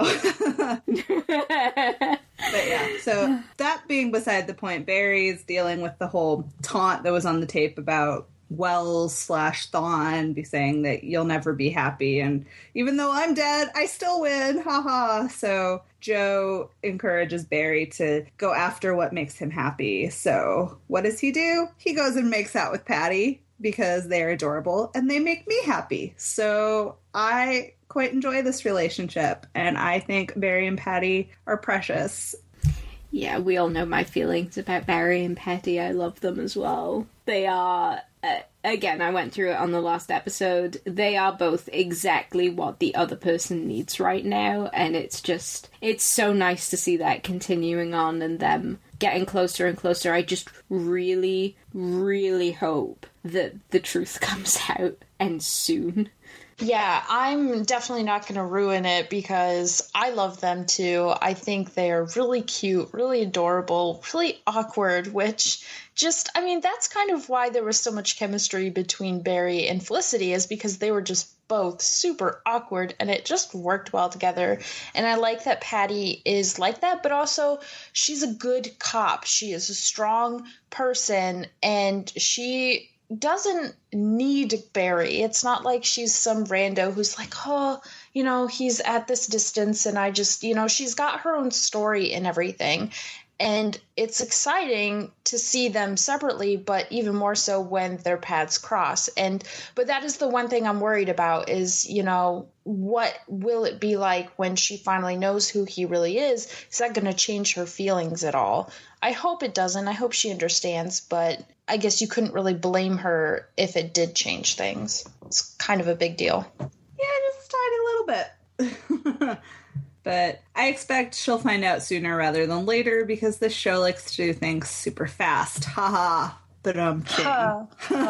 But yeah, so that being beside the point, Barry's dealing with the whole taunt that was on the tape about Wells slash Thawne be saying that you'll never be happy, and even though I'm dead, I still win, haha. So Joe encourages Barry to go after what makes him happy. So what does he do? He goes and makes out with Patty, because they're adorable and they make me happy. So I quite enjoy this relationship, and I think Barry and Patty are precious. Yeah, we all know my feelings about Barry and Patty. I love them as well. They are, uh, again, I went through it on the last episode, they are both exactly what the other person needs right now, and it's just, it's so nice to see that continuing on and them getting closer and closer. I just really, really hope that the truth comes out, and soon. Yeah, I'm definitely not going to ruin it, because I love them too. I think they are really cute, really adorable, really awkward, which just, I mean, that's kind of why there was so much chemistry between Barry and Felicity, is because they were just both super awkward, and it just worked well together. And I like that Patty is like that, but also she's a good cop. She is a strong person, and she doesn't need Barry. It's not like she's some rando who's like, oh, you know, he's at this distance and I just, you know, she's got her own story and everything. And it's exciting to see them separately, but even more so when their paths cross. And but that is the one thing I'm worried about is, you know, what will it be like when she finally knows who he really is? Is that going to change her feelings at all? I hope it doesn't. I hope she understands, but I guess you couldn't really blame her if it did change things. It's kind of a big deal. Yeah, just a tiny little bit. But I expect she'll find out sooner rather than later, because this show likes to do things super fast. Haha. But um. Ha,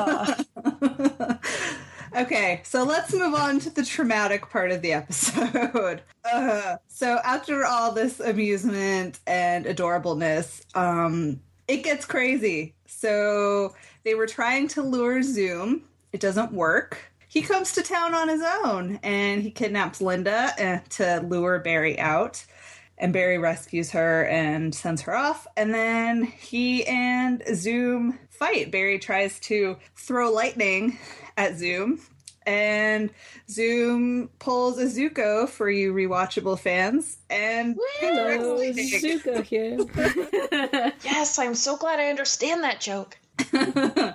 ha. Okay, so let's move on to the traumatic part of the episode. Uh, so after all this amusement and adorableness, um, it gets crazy. So they were trying to lure Zoom. It doesn't work. He comes to town on his own, and he kidnaps Linda uh, to lure Barry out. And Barry rescues her and sends her off. And then he and Zoom fight. Barry tries to throw lightning at Zoom, and Zoom pulls a Zuko for you rewatchable fans. And hello, Zuko here. Yes, I'm so glad I understand that joke.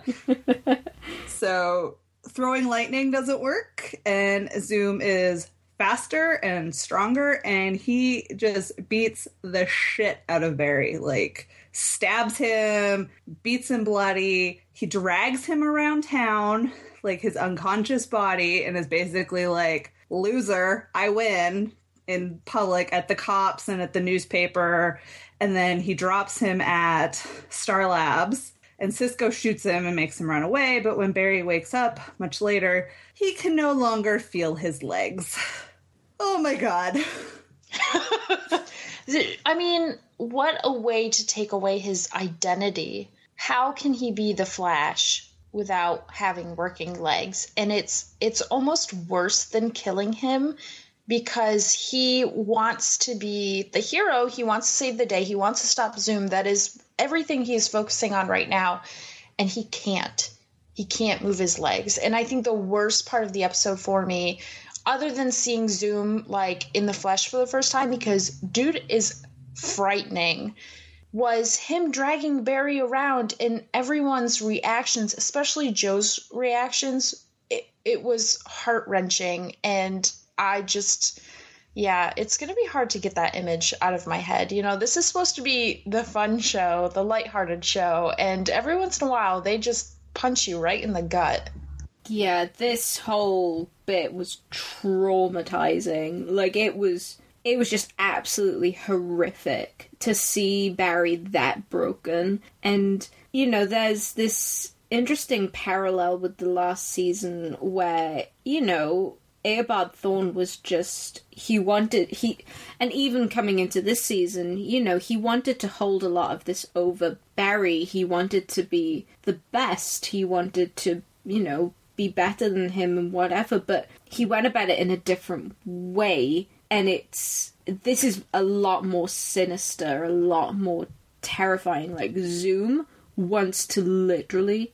So throwing lightning doesn't work, and Zoom is faster and stronger, and he just beats the shit out of Barry. Like, stabs him, beats him bloody. He drags him around town, like his unconscious body, and is basically like, loser, I win, in public at the cops and at the newspaper. And then he drops him at Star Labs, and Cisco shoots him and makes him run away. But when Barry wakes up much later, he can no longer feel his legs. Oh my God. I mean, what a way to take away his identity. How can he be the Flash without having working legs? And it's it's almost worse than killing him, because he wants to be the hero. He wants to save the day. He wants to stop Zoom. That is everything he's focusing on right now. And he can't. He can't move his legs. And I think the worst part of the episode for me, other than seeing Zoom like in the flesh for the first time, because dude is frightening, was him dragging Barry around and everyone's reactions, especially Joe's reactions. It, it was heart-wrenching. And I just, yeah, it's going to be hard to get that image out of my head. You know, this is supposed to be the fun show, the lighthearted show, and every once in a while they just punch you right in the gut. Yeah, this whole bit was traumatizing. Like, it was, it was just absolutely horrific to see Barry that broken. And, you know, there's this interesting parallel with the last season where, you know, Eobard Thawne was just, he wanted, he, and even coming into this season, you know, he wanted to hold a lot of this over Barry. He wanted to be the best. He wanted to, you know, be better than him and whatever, but he went about it in a different way. And it's, this is a lot more sinister, a lot more terrifying. Like, Zoom wants to literally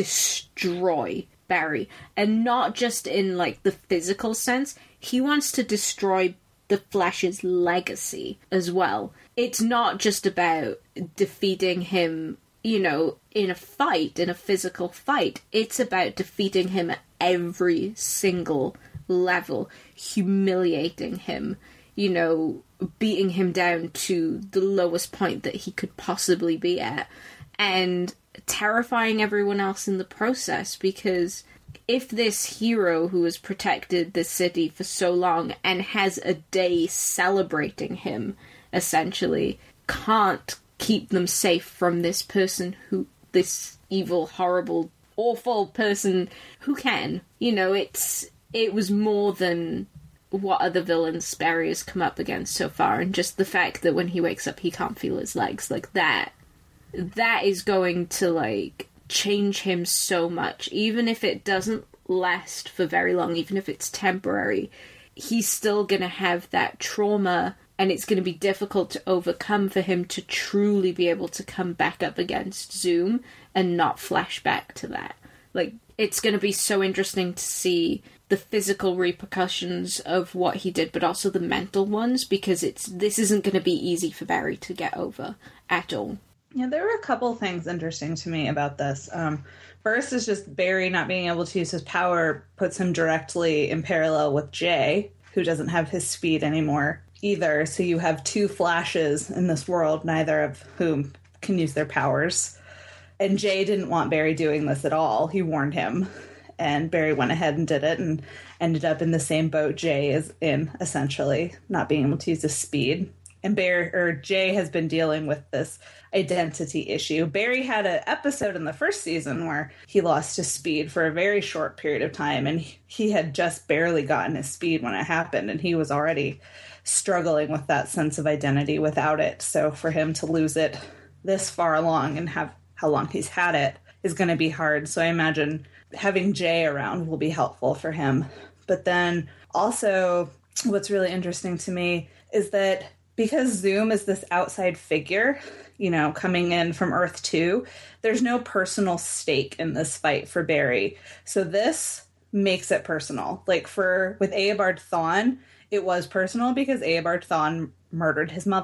destroy Barry, and not just in like the physical sense. He wants to destroy the Flash's legacy as well. It's not just about defeating him, you know, in a fight, in a physical fight. It's about defeating him at every single level, humiliating him, you know, beating him down to the lowest point that he could possibly be at, and terrifying everyone else in the process. Because if this hero who has protected the city for so long and has a day celebrating him, essentially, can't keep them safe from this person who, this evil, horrible, awful person who can, you know, it's, it was more than what other villains Barry has come up against so far. And just the fact that when he wakes up he can't feel his legs, like that, that is going to, like, change him so much. Even if it doesn't last for very long, even if it's temporary, he's still going to have that trauma, and it's going to be difficult to overcome for him to truly be able to come back up against Zoom and not flash back to that. Like, it's going to be so interesting to see the physical repercussions of what he did, but also the mental ones, because it's, this isn't going to be easy for Barry to get over at all. Yeah, there were a couple things interesting to me about this. Um, first is just Barry not being able to use his power puts him directly in parallel with Jay, who doesn't have his speed anymore either. So you have two Flashes in this world, neither of whom can use their powers. And Jay didn't want Barry doing this at all. He warned him, and Barry went ahead and did it and ended up in the same boat Jay is in, essentially, not being able to use his speed. And Barry, or Jay has been dealing with this identity issue. Barry had an episode in the first season where he lost his speed for a very short period of time, and he had just barely gotten his speed when it happened, and he was already struggling with that sense of identity without it. So for him to lose it this far along and have how long he's had it is going to be hard. So I imagine having Jay around will be helpful for him. But then also what's really interesting to me is that because Zoom is this outside figure, you know, coming in from Earth two, there's no personal stake in this fight for Barry. So this makes it personal. Like for, with Eobard Thawne, it was personal because Eobard Thawne murdered his mother.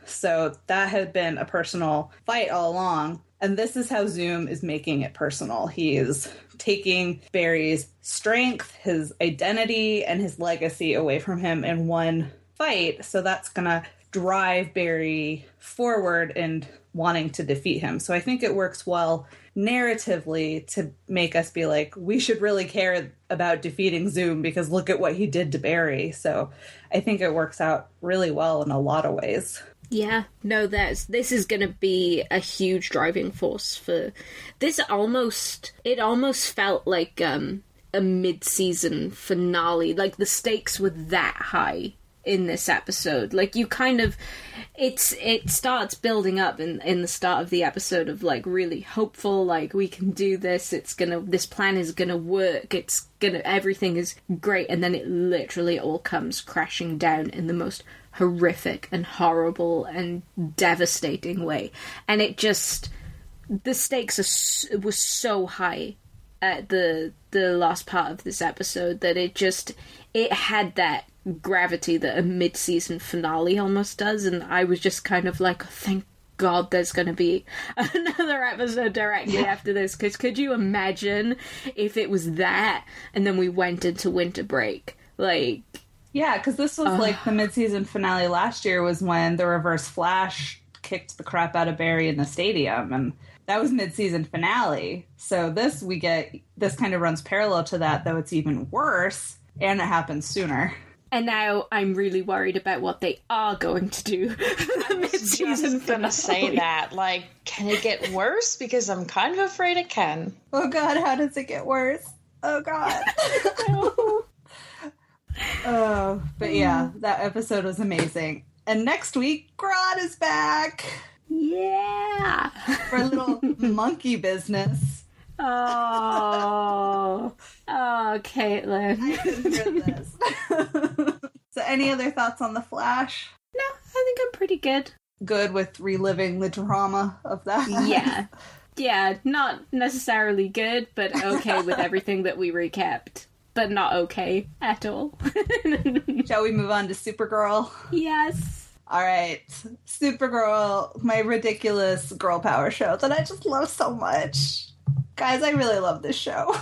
So that had been a personal fight all along. And this is how Zoom is making it personal. He is taking Barry's strength, his identity, and his legacy away from him in one fight. So that's going to drive Barry forward and wanting to defeat him. So I think it works well narratively to make us be like, we should really care about defeating Zoom because look at what he did to Barry. So I think it works out really well in a lot of ways. Yeah, no, that's this is going to be a huge driving force for this. Almost, it almost felt like um, a mid-season finale. Like the stakes were that high in this episode. Like you kind of, it's it starts building up in in the start of the episode of like really hopeful. Like we can do this. It's gonna. This plan is gonna work. It's gonna. Everything is great, and then it literally all comes crashing down in the most horrific and horrible and devastating way. And it just, the stakes are were so high at the the last part of this episode that it just, it had that gravity that a mid-season finale almost does, and I was just kind of like, oh, thank God there's going to be another episode directly yeah. after this, because could you imagine if it was that and then we went into winter break? Like, yeah, because this was uh, like the mid-season finale last year was when the Reverse Flash kicked the crap out of Barry in the stadium, and that was mid-season finale. So this, we get, this kind of runs parallel to that, though it's even worse, and it happens sooner. And now I'm really worried about what they are going to do for the mid-season finale. Gonna say that, like, can it get worse? Because I'm kind of afraid it can. Oh God, how does it get worse? Oh God. Oh, but yeah, that episode was amazing. And next week, Grodd is back. Yeah. For a little monkey business. Oh. Oh, Caitlin. I deserve this. So any other thoughts on The Flash? No, I think I'm pretty good. Good with reliving the drama of that? Yeah. Yeah, not necessarily good, but okay with everything that we recapped. But not okay at all. Shall we move on to Supergirl? Yes. All right. Supergirl, my ridiculous girl power show that I just love so much. Guys, I really love this show.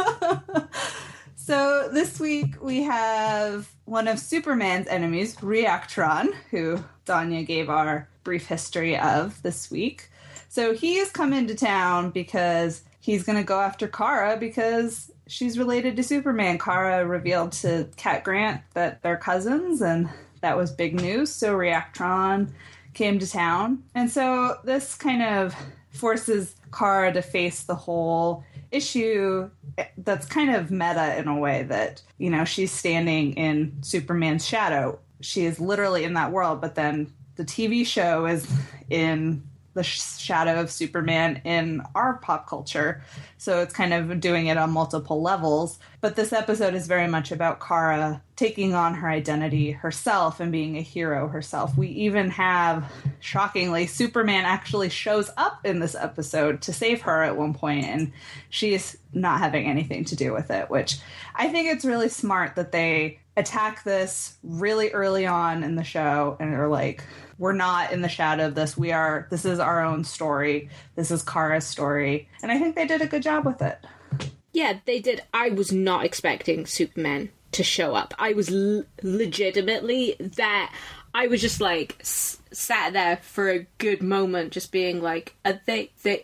So this week we have one of Superman's enemies, Reactron, who Danya gave our brief history of this week. So he has come into town because he's going to go after Kara because she's related to Superman. Kara revealed to Cat Grant that they're cousins, and that was big news. So Reactron came to town. And so this kind of forces Kara to face the whole issue that's kind of meta in a way that, you know, she's standing in Superman's shadow. She is literally in that world, but then the T V show is in the shadow of Superman in our pop culture. So it's kind of doing it on multiple levels. But this episode is very much about Kara taking on her identity herself and being a hero herself. We even have, shockingly, Superman actually shows up in this episode to save her at one point, and she is not having anything to do with it, which I think it's really smart that they attack this really early on in the show and are like, we're not in the shadow of this. We are, this is our own story. This is Kara's story. And I think they did a good job with it. Yeah, they did. I was not expecting Superman to show up. I was l- legitimately that, I was just like, s- sat there for a good moment, just being like, are they, they,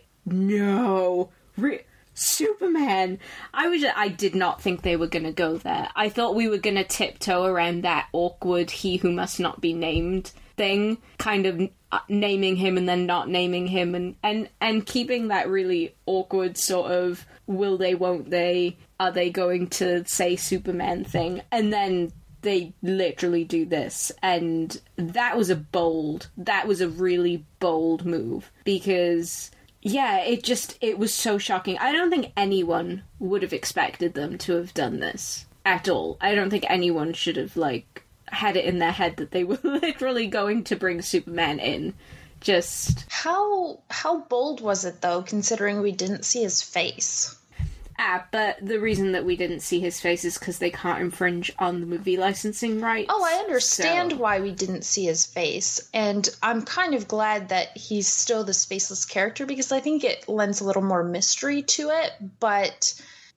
no, Re- Superman. I was, I did not think they were going to go there. I thought we were going to tiptoe around that awkward he who must not be named thing, kind of naming him and then not naming him, and, and, and keeping that really awkward sort of will they, won't they, are they going to say Superman thing, and then they literally do this, and that was a bold, that was a really bold move, because yeah, it just, it was so shocking. I don't think anyone would have expected them to have done this at all. I don't think anyone should have, like, had it in their head that they were literally going to bring Superman in. Just how how bold was it though, considering we didn't see his face? Ah, but the reason that we didn't see his face is because they can't infringe on the movie licensing rights. Oh, I understand so. why we didn't see his face. And I'm kind of glad that he's still this faceless character because I think it lends a little more mystery to it. But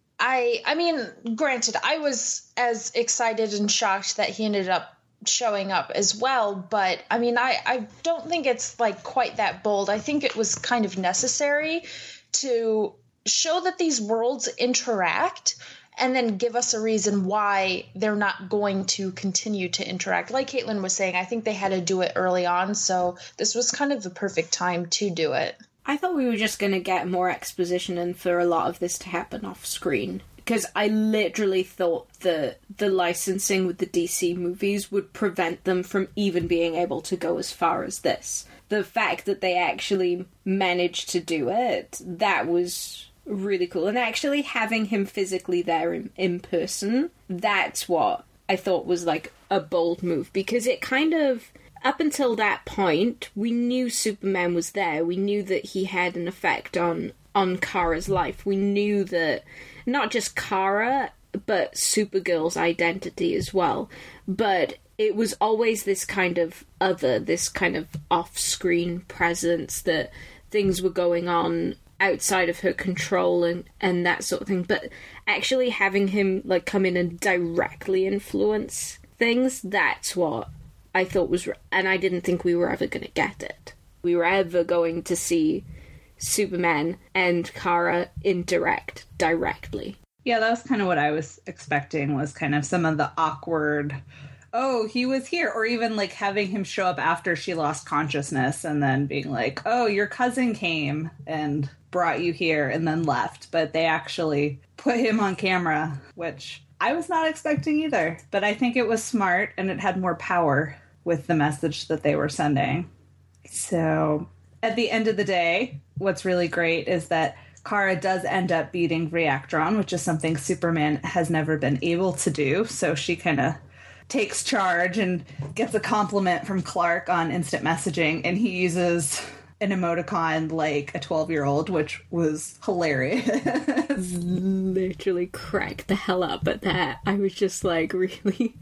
I, I mean, granted, I was as excited and shocked that he ended up showing up as well. But I mean, I, I don't think it's like quite that bold. I think it was kind of necessary to show that these worlds interact and then give us a reason why they're not going to continue to interact. Like Caitlin was saying, I think they had to do it early on, so this was kind of the perfect time to do it. I thought we were just going to get more exposition and for a lot of this to happen off screen. Because I literally thought that the licensing with the D C movies would prevent them from even being able to go as far as this. The fact that they actually managed to do it, that was really cool. And actually having him physically there in, in person, that's what I thought was like a bold move. Because it kind of, up until that point, we knew Superman was there. We knew that he had an effect on, on Kara's life. We knew that not just Kara, but Supergirl's identity as well. But it was always this kind of other, this kind of off-screen presence, that things were going on outside of her control and, and that sort of thing. But actually having him like come in and directly influence things, that's what I thought was... And I didn't think we were ever going to get it. We were ever going to see Superman and Kara interact directly. Yeah, that was kind of what I was expecting, was kind of some of the awkward, oh, he was here, or even like having him show up after she lost consciousness and then being like, oh, your cousin came and brought you here and then left. But they actually put him on camera, which I was not expecting either. But I think it was smart and it had more power with the message that they were sending. So at the end of the day, what's really great is that Kara does end up beating Reactron, which is something Superman has never been able to do. So she kind of takes charge and gets a compliment from Clark on instant messaging, and he uses an emoticon like a twelve-year-old, which was hilarious. Literally cracked the hell up at that. I was just like, really?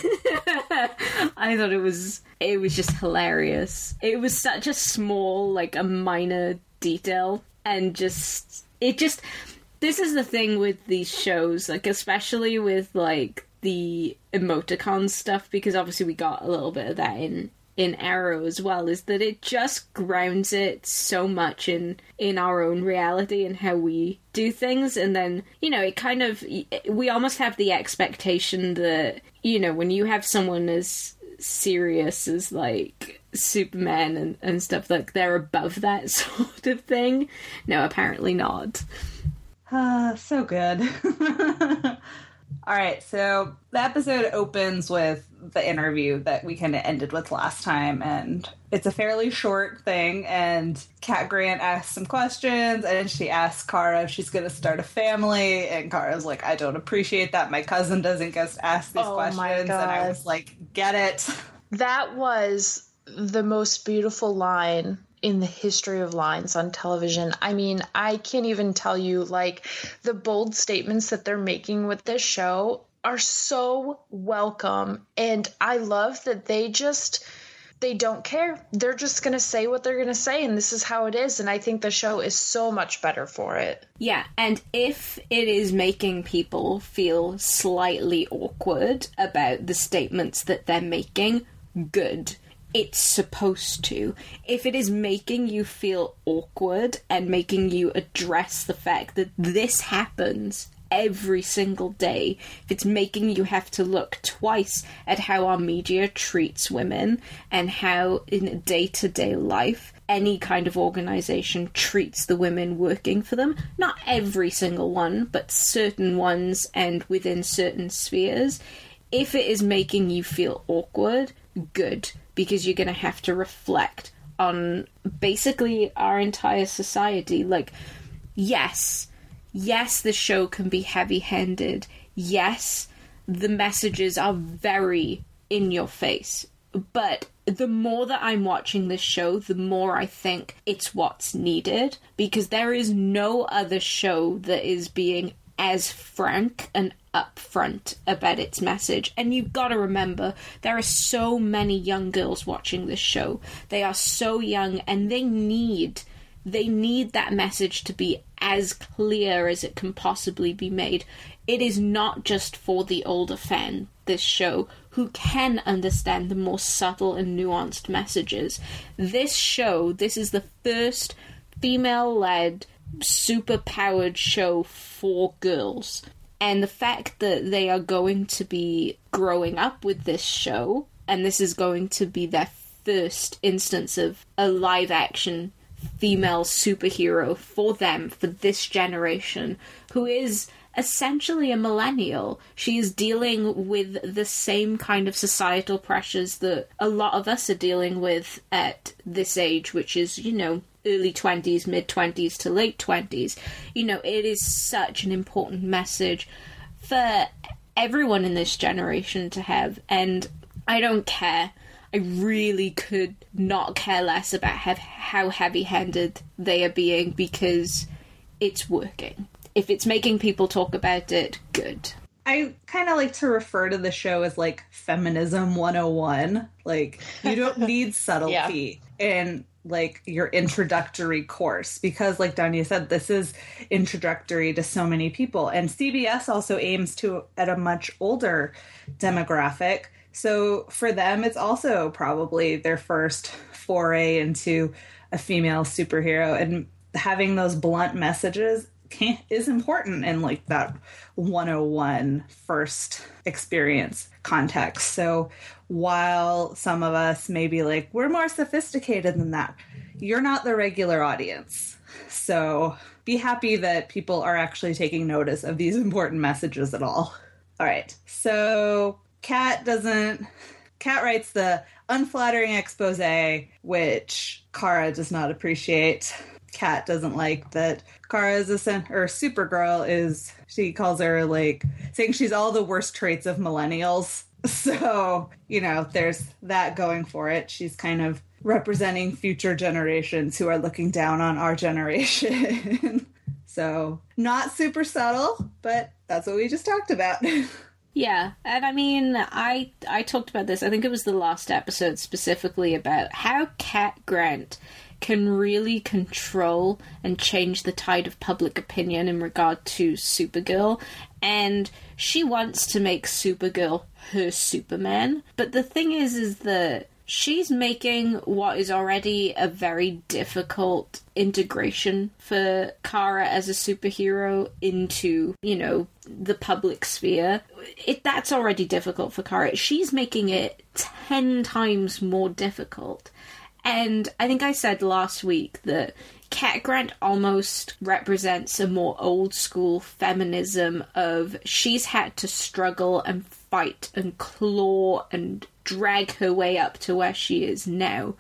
I thought it was, it was just hilarious. It was such a small, like a minor detail, and just, it just, this is the thing with these shows, like especially with like the emoticon stuff, because obviously we got a little bit of that in in Arrow as well, is that it just grounds it so much in in our own reality and how we do things. And then, you know, it kind of, we almost have the expectation that, you know, when you have someone as serious as like Superman and, and stuff, like they're above that sort of thing. No, apparently not. Ah, uh, so good. All right, so the episode opens with the interview that we kind of ended with last time, and it's a fairly short thing, and Cat Grant asks some questions, and she asks Kara if she's going to start a family, and Kara's like, I don't appreciate that. My cousin doesn't get to ask these oh questions, and I was like, get it. That was the most beautiful line in the history of lines on television. I mean, I can't even tell you, like, the bold statements that they're making with this show are so welcome. And I love that they just, they don't care. They're just going to say what they're going to say, and this is how it is. And I think the show is so much better for it. Yeah, and if it is making people feel slightly awkward about the statements that they're making, good. It's supposed to. If it is making you feel awkward and making you address the fact that this happens every single day, if it's making you have to look twice at how our media treats women and how in day-to-day life any kind of organization treats the women working for them, not every single one, but certain ones and within certain spheres, if it is making you feel awkward, good. Because you're going to have to reflect on basically our entire society. Like, yes, yes, the show can be heavy-handed. Yes, the messages are very in your face. But the more that I'm watching this show, the more I think it's what's needed. Because there is no other show that is being as frank and upfront about its message. And you've got to remember, there are so many young girls watching this show. They are so young, and they need they need that message to be as clear as it can possibly be made. It is not just for the older fan, this show, who can understand the more subtle and nuanced messages. This show, this is the first female-led, super-powered show for girls. And the fact that they are going to be growing up with this show, and this is going to be their first instance of a live-action female superhero for them, for this generation, who is essentially a millennial. She is dealing with the same kind of societal pressures that a lot of us are dealing with at this age, which is, you know, early twenties, mid-twenties to late twenties. You know, it is such an important message for everyone in this generation to have, and I don't care. I really could not care less about how, how heavy-handed they are being, because it's working. If it's making people talk about it, good. I kind of like to refer to the show as, like, Feminism one oh one. Like, you don't need subtlety yeah. in, like, your introductory course. Because, like Danya said, this is introductory to so many people. And C B S also aims to at a much older demographic. So for them, it's also probably their first foray into a female superhero. And having those blunt messages can, is important in, like, that one oh one first experience context. So while some of us may be like, we're more sophisticated than that, you're not the regular audience. So be happy that people are actually taking notice of these important messages at all. All right. So Kat doesn't... Kat writes the unflattering expose, which Kara does not appreciate. Kat doesn't like that Kara is a sen- or Supergirl is, she calls her, like, saying she's all the worst traits of millennials. So, you know, there's that going for it. She's kind of representing future generations who are looking down on our generation. So, not super subtle, but that's what we just talked about. Yeah, and I mean, I I talked about this, I think it was the last episode specifically, about how Cat Grant can really control and change the tide of public opinion in regard to Supergirl, and she wants to make Supergirl her Superman, but the thing is, is that she's making what is already a very difficult integration for Kara as a superhero into, you know, the public sphere. It, that's already difficult for Kara. She's making it ten times more difficult. And I think I said last week that Cat Grant almost represents a more old school feminism of she's had to struggle and fight and claw and drag her way up to where she is now.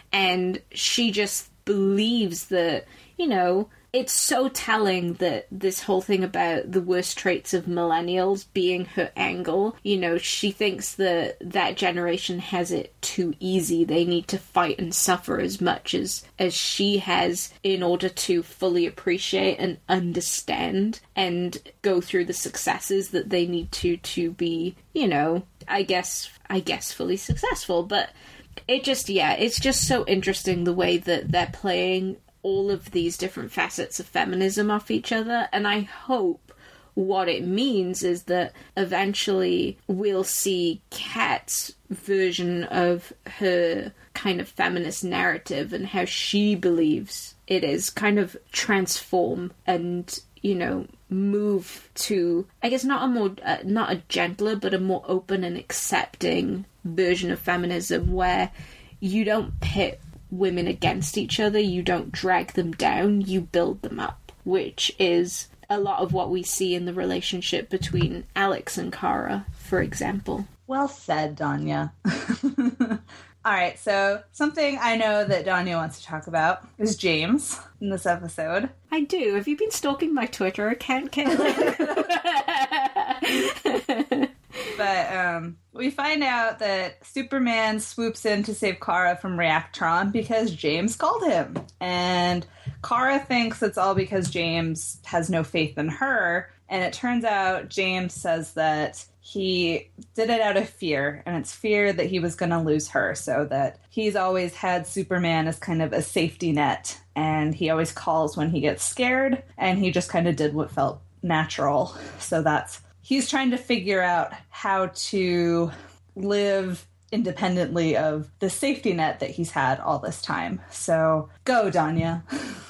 And she just believes that, you know, it's so telling that this whole thing about the worst traits of millennials being her angle, you know, she thinks that that generation has it too easy. They need to fight and suffer as much as, as she has in order to fully appreciate and understand and go through the successes that they need to, to be, you know, I guess, I guess fully successful. But it just, yeah, it's just so interesting the way that they're playing all of these different facets of feminism off each other, and I hope what it means is that eventually we'll see Kat's version of her kind of feminist narrative and how she believes it is kind of transform and, you know, move to, I guess, not a more, uh, not a gentler, but a more open and accepting version of feminism where you don't pit women against each other, you don't drag them down, you build them up, which is a lot of what we see in the relationship between Alex and Kara, for example. Well said, Danya. All right, so something I know that Danya wants to talk about is James in this episode. I do. Have you been stalking my Twitter account, Caitlin? But um, we find out that Superman swoops in to save Kara from Reactron because James called him. And Kara thinks it's all because James has no faith in her And it turns out James says that he did it out of fear, and it's fear that he was going to lose her, so that he's always had Superman as kind of a safety net, and he always calls when he gets scared, and he just kind of did what felt natural. So that's, he's trying to figure out how to live independently of the safety net that he's had all this time. So go, Danya.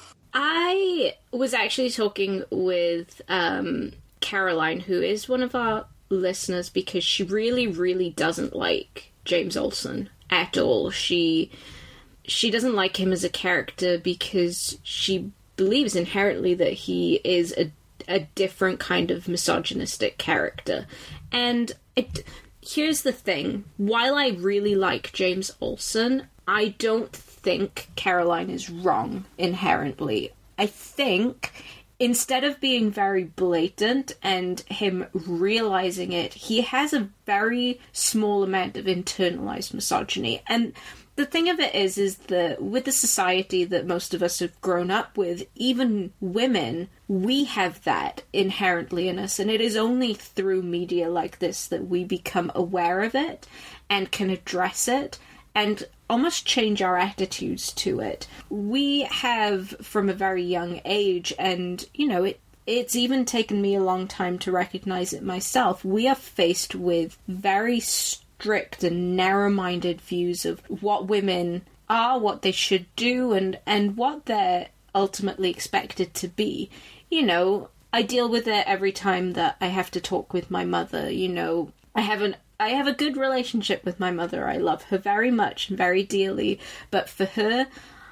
I was actually talking with um, Caroline, who is one of our listeners, because she really, really doesn't like James Olsen at all. She she doesn't like him as a character because she believes inherently that he is a, a different kind of misogynistic character. And it, here's the thing. While I really like James Olsen, I don't think Caroline is wrong inherently. I think instead of being very blatant and him realizing it, he has a very small amount of internalized misogyny. And the thing of it is, is that with the society that most of us have grown up with, even women, we have that inherently in us. And it is only through media like this that we become aware of it and can address it and almost change our attitudes to it. We have from a very young age, and, you know, it it's even taken me a long time to recognize it myself, we are faced with very strict and narrow-minded views of what women are, what they should do, and, and what they're ultimately expected to be. You know, I deal with it every time that I have to talk with my mother. You know, I have an I have a good relationship with my mother. I love her very much and very dearly. But for her,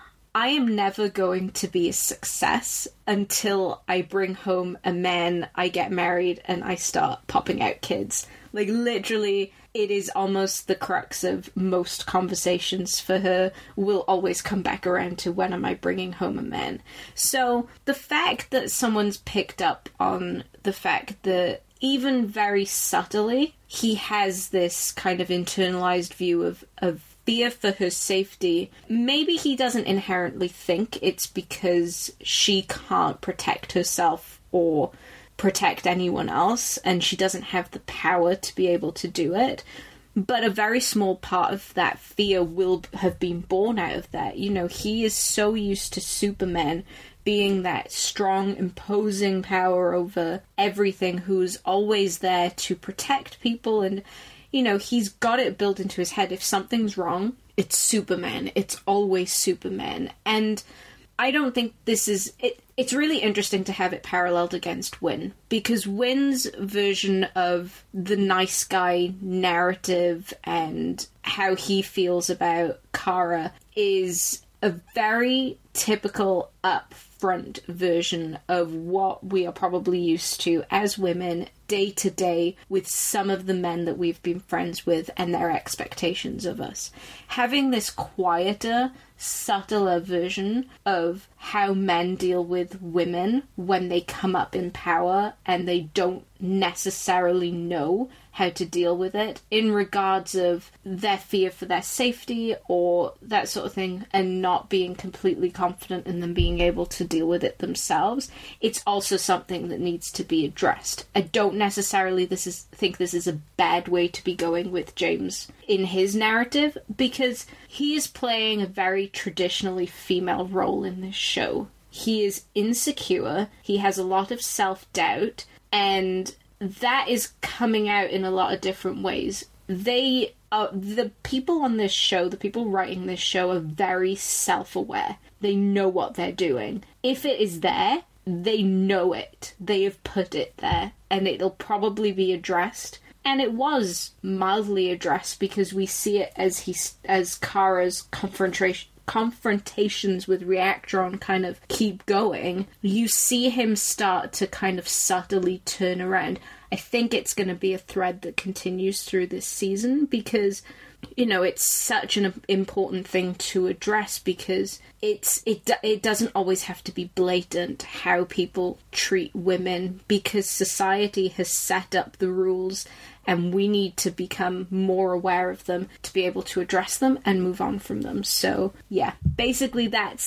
I am never going to be a success until I bring home a man, I get married, and I start popping out kids. Like, literally, it is almost the crux of most conversations for her will always come back around to, when am I bringing home a man? So the fact that someone's picked up on the fact that even very subtly, he has this kind of internalized view of, of fear for her safety. Maybe he doesn't inherently think it's because she can't protect herself or protect anyone else, and she doesn't have the power to be able to do it. But a very small part of that fear will have been born out of that. You know, he is so used to Superman being that strong, imposing power over everything, who's always there to protect people. And, you know, he's got it built into his head. If something's wrong, it's Superman. It's always Superman. And I don't think this is... It, it's really interesting to have it paralleled against Winn, because Winn's version of the nice guy narrative and how he feels about Kara is a very typical upfront version of what we are probably used to as women day to day with some of the men that we've been friends with and their expectations of us. Having this quieter, subtler version of how men deal with women when they come up in power and they don't necessarily know how to deal with it in regards of their fear for their safety or that sort of thing, and not being completely confident in them being able to deal with it themselves. It's also something that needs to be addressed. I don't necessarily this is think this is a bad way to be going with James in his narrative, because he is playing a very traditionally female role in this show. He is insecure, he has a lot of self-doubt, and that is coming out in a lot of different ways. They are, the people on this show, the people writing this show are very self-aware. They know what they're doing. If it is there, they know it. They have put it there, and it'll probably be addressed. And it was mildly addressed, because we see it as he, as Kara's confrontation confrontations with Reactron kind of keep going. You see him start to kind of subtly turn around. I think it's going to be a thread that continues through this season, because, you know, it's such an important thing to address, because it's it it doesn't always have to be blatant how people treat women, because society has set up the rules and we need to become more aware of them to be able to address them and move on from them. So, yeah, basically that's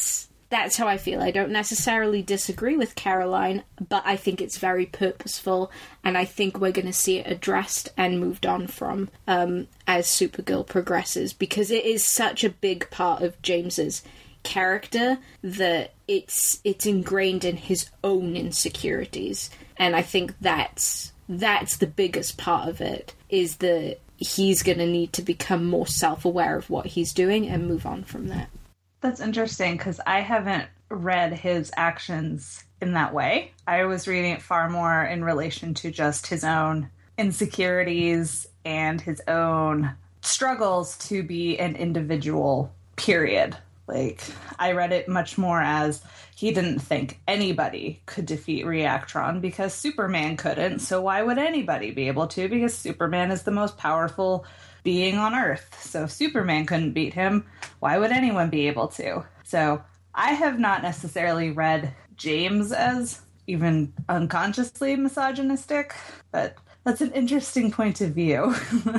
that's how I feel. I don't necessarily disagree with Caroline, but I think it's very purposeful, and I think we're going to see it addressed and moved on from um, as Supergirl progresses, because it is such a big part of James's character that it's it's ingrained in his own insecurities, and I think that's that's the biggest part of it, is that he's going to need to become more self-aware of what he's doing and move on from that. That's interesting, because I haven't read his actions in that way. I was reading it far more in relation to just his own insecurities and his own struggles to be an individual, period. Like, I read it much more as he didn't think anybody could defeat Reactron because Superman couldn't, so why would anybody be able to? Because Superman is the most powerful being on Earth. So if Superman couldn't beat him, why would anyone be able to? So I have not necessarily read James as even unconsciously misogynistic, but that's an interesting point of view.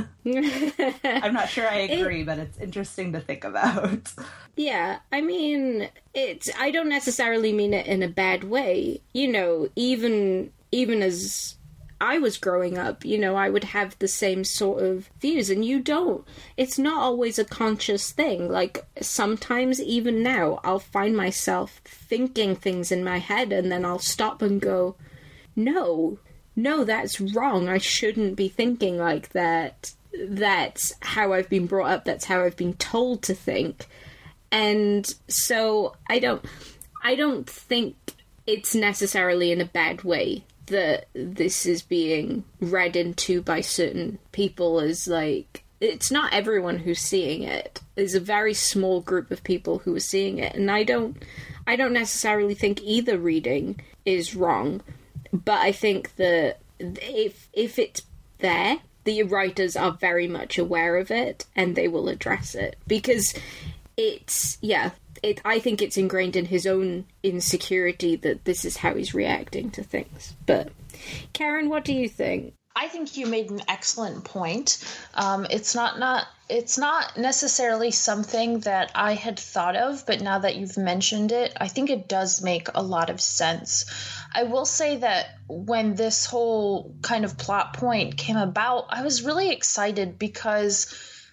I'm not sure I agree, it, but it's interesting to think about. Yeah, I mean, it's, I don't necessarily mean it in a bad way. You know, even even as I was growing up, you know, I would have the same sort of views, and you don't. It's not always a conscious thing. Like, sometimes, even now, I'll find myself thinking things in my head, and then I'll stop and go, no, no, that's wrong. I shouldn't be thinking like that. That's how I've been brought up. That's how I've been told to think. And so I don't, I don't think it's necessarily in a bad way that this is being read into by certain people as, like, it's not everyone who's seeing it. There's a very small group of people who are seeing it, and I don't I don't necessarily think either reading is wrong, but I think that if if it's there, the writers are very much aware of it and they will address it, because it's, yeah, It, I think it's ingrained in his own insecurity that this is how he's reacting to things. But, Karen, what do you think? I think you made an excellent point. Um, it's not, not it's not necessarily something that I had thought of, but now that you've mentioned it, I think it does make a lot of sense. I will say that when this whole kind of plot point came about, I was really excited because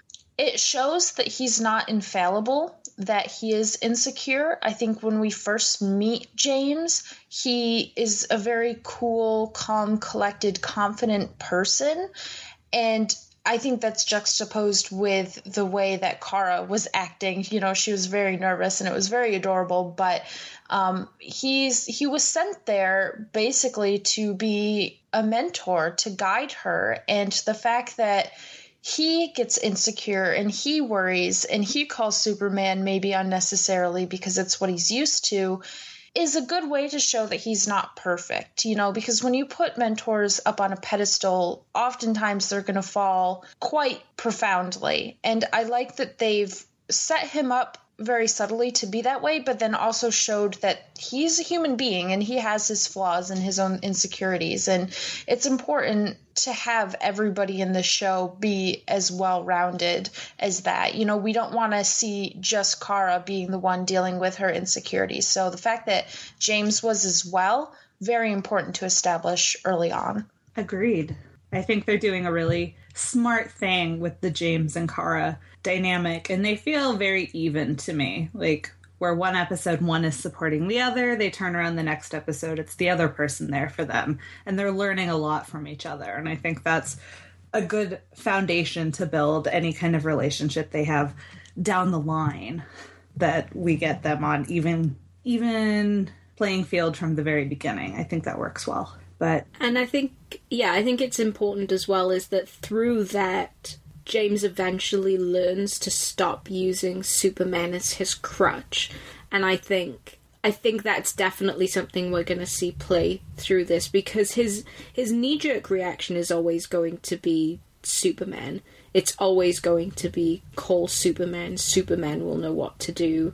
it shows that he's not infallible, that he is insecure. I think when we first meet James, he is a very cool, calm, collected, confident person. And I think that's juxtaposed with the way that Kara was acting. You know, she was very nervous and it was very adorable, but um, he's he was sent there basically to be a mentor, to guide her. And the fact that he gets insecure and he worries and he calls Superman maybe unnecessarily because it's what he's used to is a good way to show that he's not perfect, you know, because when you put mentors up on a pedestal, oftentimes they're going to fall quite profoundly. And I like that they've set him up very subtly to be that way, but then also showed that he's a human being and he has his flaws and his own insecurities. And it's important to have everybody in the show be as well-rounded as that. You know, we don't want to see just Kara being the one dealing with her insecurities. So the fact that James was as well, very important to establish early on. Agreed. I think they're doing a really smart thing with the James and Kara dynamic, and they feel very even to me. Like, where one episode one is supporting the other, they turn around the next episode, it's the other person there for them, and they're learning a lot from each other. And I think that's a good foundation to build any kind of relationship they have down the line, that we get them on even even playing field from the very beginning. I think that works well. But and I think, yeah, I think it's important as well is that through that, James eventually learns to stop using Superman as his crutch. And I think I think that's definitely something we're going to see play through this, because his his knee-jerk reaction is always going to be Superman. It's always going to be call Superman. Superman will know what to do.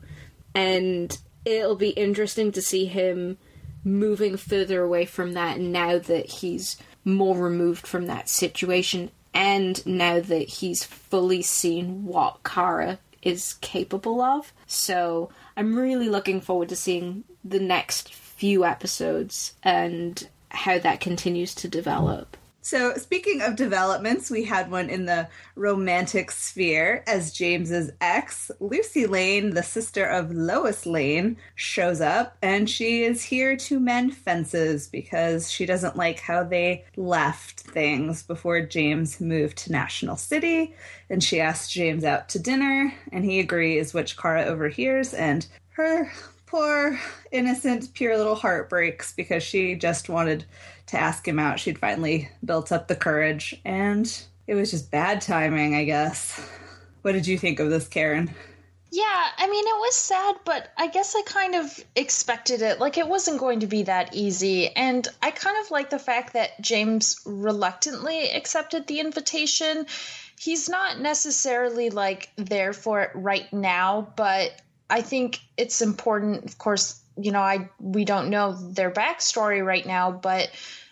And it'll be interesting to see him moving further away from that now that he's more removed from that situation, and now that he's fully seen what Kara is capable of. So I'm really looking forward to seeing the next few episodes and how that continues to develop. So, speaking of developments, we had one in the romantic sphere as James's ex, Lucy Lane, the sister of Lois Lane, shows up, and she is here to mend fences because she doesn't like how they left things before James moved to National City, and she asks James out to dinner, and he agrees, which Kara overhears, and her poor, innocent, pure little heart breaks because she just wanted to ask him out. She'd finally built up the courage, and it was just bad timing, I guess. What did you think of this, Karen? Yeah, I mean, it was sad, but I guess I kind of expected it. Like, it wasn't going to be that easy, and I kind of like the fact that James reluctantly accepted the invitation. He's not necessarily, like, there for it right now, but I think it's important, of course, you know, I we don't know their backstory right now, but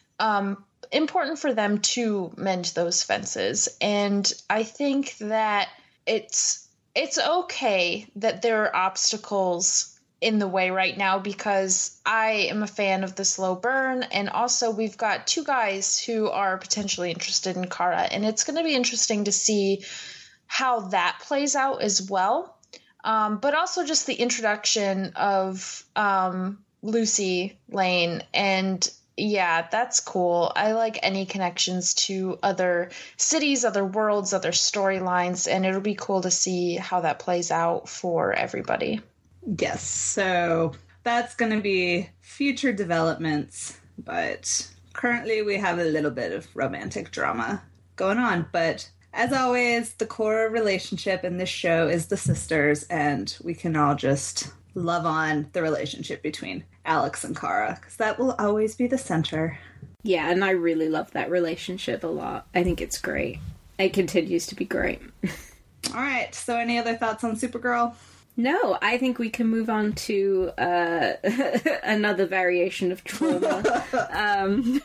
um, important for them to mend those fences. And I think that it's it's okay that there are obstacles in the way right now, because I am a fan of the slow burn, and also we've got two guys who are potentially interested in Kara, and it's going to be interesting to see how that plays out as well. Um, but also just the introduction of um, Lucy Lane. And yeah, that's cool. I like any connections to other cities, other worlds, other storylines. And it'll be cool to see how that plays out for everybody. Yes, so that's going to be future developments. But currently we have a little bit of romantic drama going on. But as always, the core relationship in this show is the sisters, and we can all just love on the relationship between Alex and Kara, because that will always be the center. Yeah, and I really love that relationship a lot. I think it's great. It continues to be great. All right, so any other thoughts on Supergirl? No, I think we can move on to uh, another variation of trauma. um...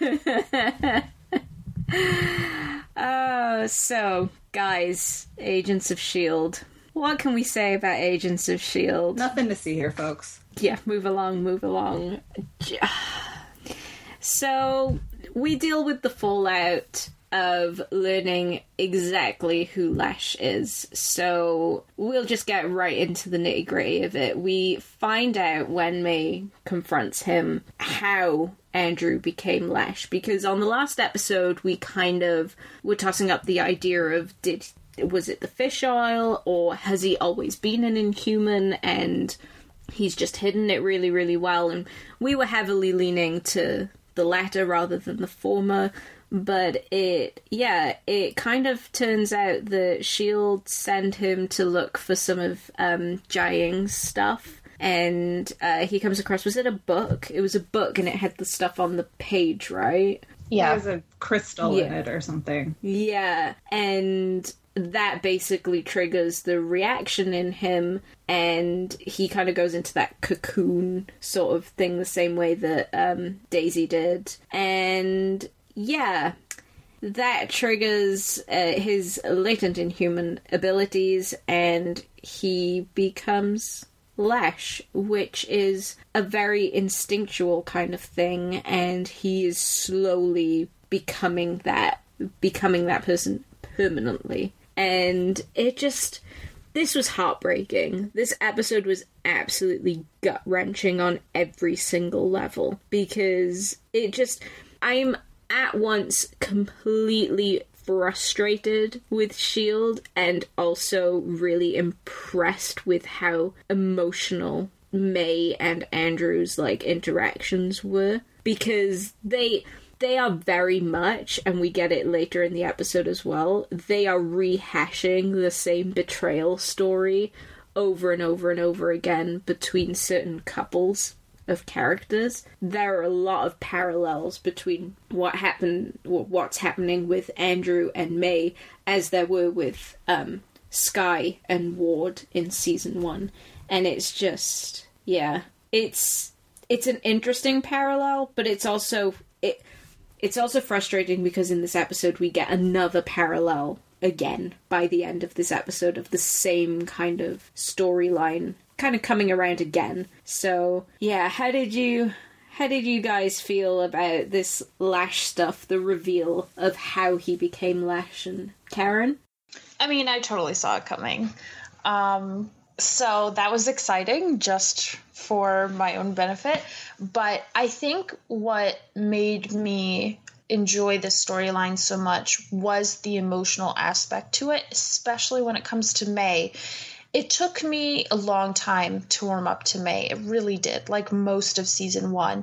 Oh, so, guys, Agents of S H I E L D. What can we say about Agents of S H I E L D? Nothing to see here, folks. Yeah, move along, move along. So, we deal with the fallout of learning exactly who Lash is. So, we'll just get right into the nitty-gritty of it. We find out when May confronts him how Andrew became Lash, because on the last episode we kind of were tossing up the idea of did was it the fish oil, or has he always been an Inhuman and he's just hidden it really really well, and we were heavily leaning to the latter rather than the former. But it yeah it kind of turns out that S H I E L D sent him to look for some of um Jiaying's stuff. And uh, he comes across, was it a book? It was a book, and it had the stuff on the page, right? Yeah. There's a crystal yeah. in it or something. Yeah, and that basically triggers the reaction in him, and he kind of goes into that cocoon sort of thing the same way that um, Daisy did. And yeah, that triggers uh, his latent Inhuman abilities, and he becomes Lash, which is a very instinctual kind of thing, and he is slowly becoming that becoming that person permanently. And it just, this was heartbreaking. This episode was absolutely gut-wrenching on every single level, because it just, I'm at once completely frustrated with S H I E L D and also really impressed with how emotional May and Andrew's like interactions were, because they they are very much, and we get it later in the episode as well, they are rehashing the same betrayal story over and over and over again between certain couples of characters. There are a lot of parallels between what happened, what's happening with Andrew and May, as there were with um, Skye and Ward in season one. And it's just, yeah, it's it's an interesting parallel, but it's also it it's also frustrating because in this episode we get another parallel again by the end of this episode, of the same kind of storyline kind of coming around again. So yeah, how did you how did you guys feel about this Lash stuff, the reveal of how he became Lash? And Karen? I mean, I totally saw it coming. Um, so that was exciting just for my own benefit. But I think what made me enjoy this storyline so much was the emotional aspect to it, especially when it comes to May. It took me a long time to warm up to May. It really did, like most of season one.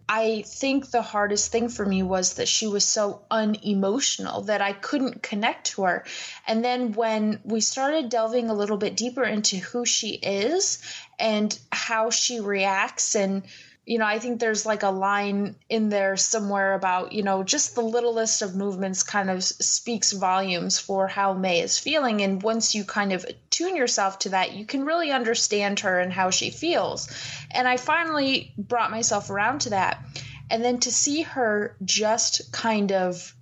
I think the hardest thing for me was that she was so unemotional that I couldn't connect to her. And then when we started delving a little bit deeper into who she is and how she reacts, and you know, I think there's like a line in there somewhere about, you know, just the littlest of movements kind of speaks volumes for how May is feeling. And once you kind of attune yourself to that, you can really understand her and how she feels. And I finally brought myself around to that. And then to see her just kind of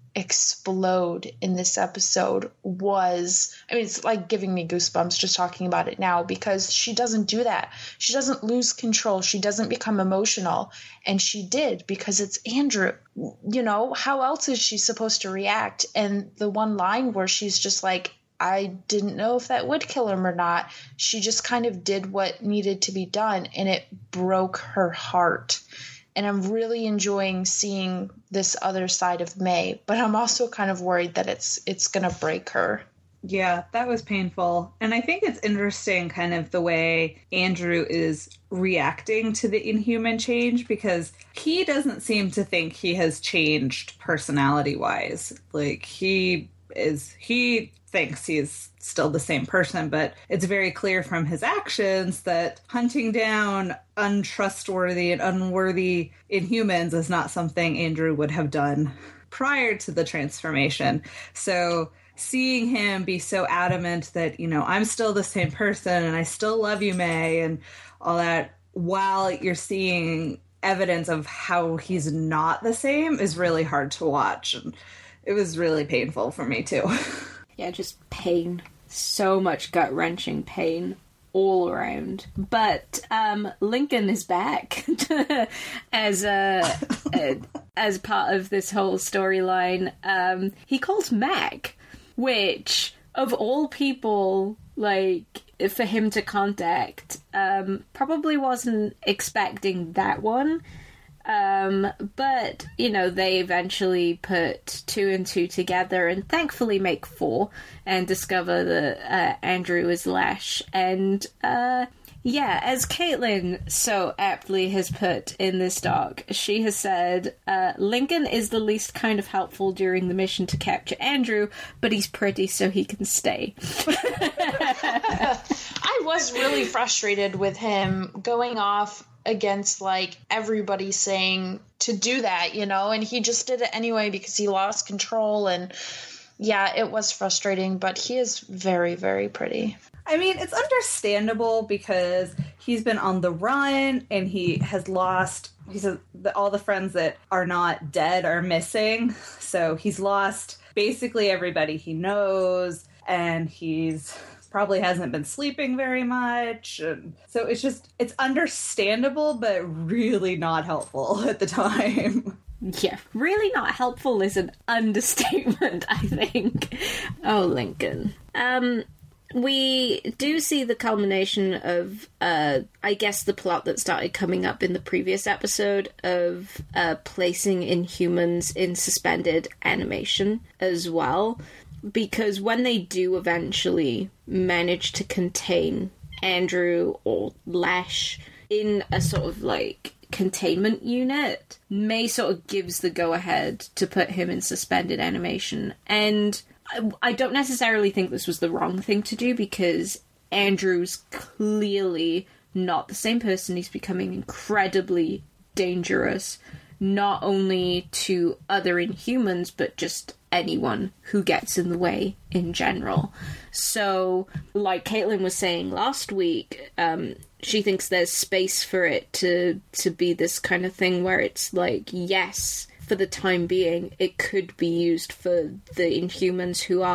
explode in this episode was, I mean, it's like giving me goosebumps just talking about it now, because she doesn't do that. She doesn't lose control. She doesn't become emotional. And she did, because it's Andrew. You know, how else is she supposed to react? And the one line where she's just like, I didn't know if that would kill him or not. She just kind of did what needed to be done, and it broke her heart. And I'm really enjoying seeing this other side of May, but I'm also kind of worried that it's it's going to break her. Yeah, that was painful. And I think it's interesting kind of the way Andrew is reacting to the Inhuman change, because he doesn't seem to think he has changed personality-wise. Like, he is, he thinks he's still the same person, but it's very clear from his actions that hunting down untrustworthy and unworthy Inhumans is not something Andrew would have done prior to the transformation. So seeing him be so adamant that, you know, I'm still the same person and I still love you, May, and all that, while you're seeing evidence of how he's not the same, is really hard to watch. And it was really painful for me too. Yeah, just pain. So much gut-wrenching pain all around. But um, Lincoln is back as a, a as part of this whole storyline. Um, he calls Mac, which, of all people, like, for him to contact, um, probably wasn't expecting that one. Um, but, you know, they eventually put two and two together and thankfully make four and discover that uh, Andrew is Lash. And, uh, yeah, as Caitlin so aptly has put in this doc, she has said, uh, Lincoln is the least kind of helpful during the mission to capture Andrew, but he's pretty so he can stay. I was really frustrated with him going off against like everybody saying to do that, you know, and he just did it anyway because he lost control. And yeah, it was frustrating, but he is very, very pretty. I mean, it's understandable because he's been on the run and he has lost, he's a, the, all the friends that are not dead are missing. So he's lost basically everybody he knows, and he's probably hasn't been sleeping very much. And so it's just, it's understandable, but really not helpful at the time. Yeah, really not helpful is an understatement, I think. Oh, Lincoln. Um, we do see the culmination of, uh, I guess, the plot that started coming up in the previous episode of uh, placing Inhumans in suspended animation as well. Because when they do eventually manage to contain Andrew or Lash in a sort of, like, containment unit, May sort of gives the go-ahead to put him in suspended animation. And I, I don't necessarily think this was the wrong thing to do, because Andrew's clearly not the same person. He's becoming incredibly dangerous, not only to other Inhumans, but just anyone who gets in the way in general. So, like Caitlin was saying last week, um, she thinks there's space for it to to be this kind of thing where it's like, yes, for the time being, it could be used for the Inhumans who are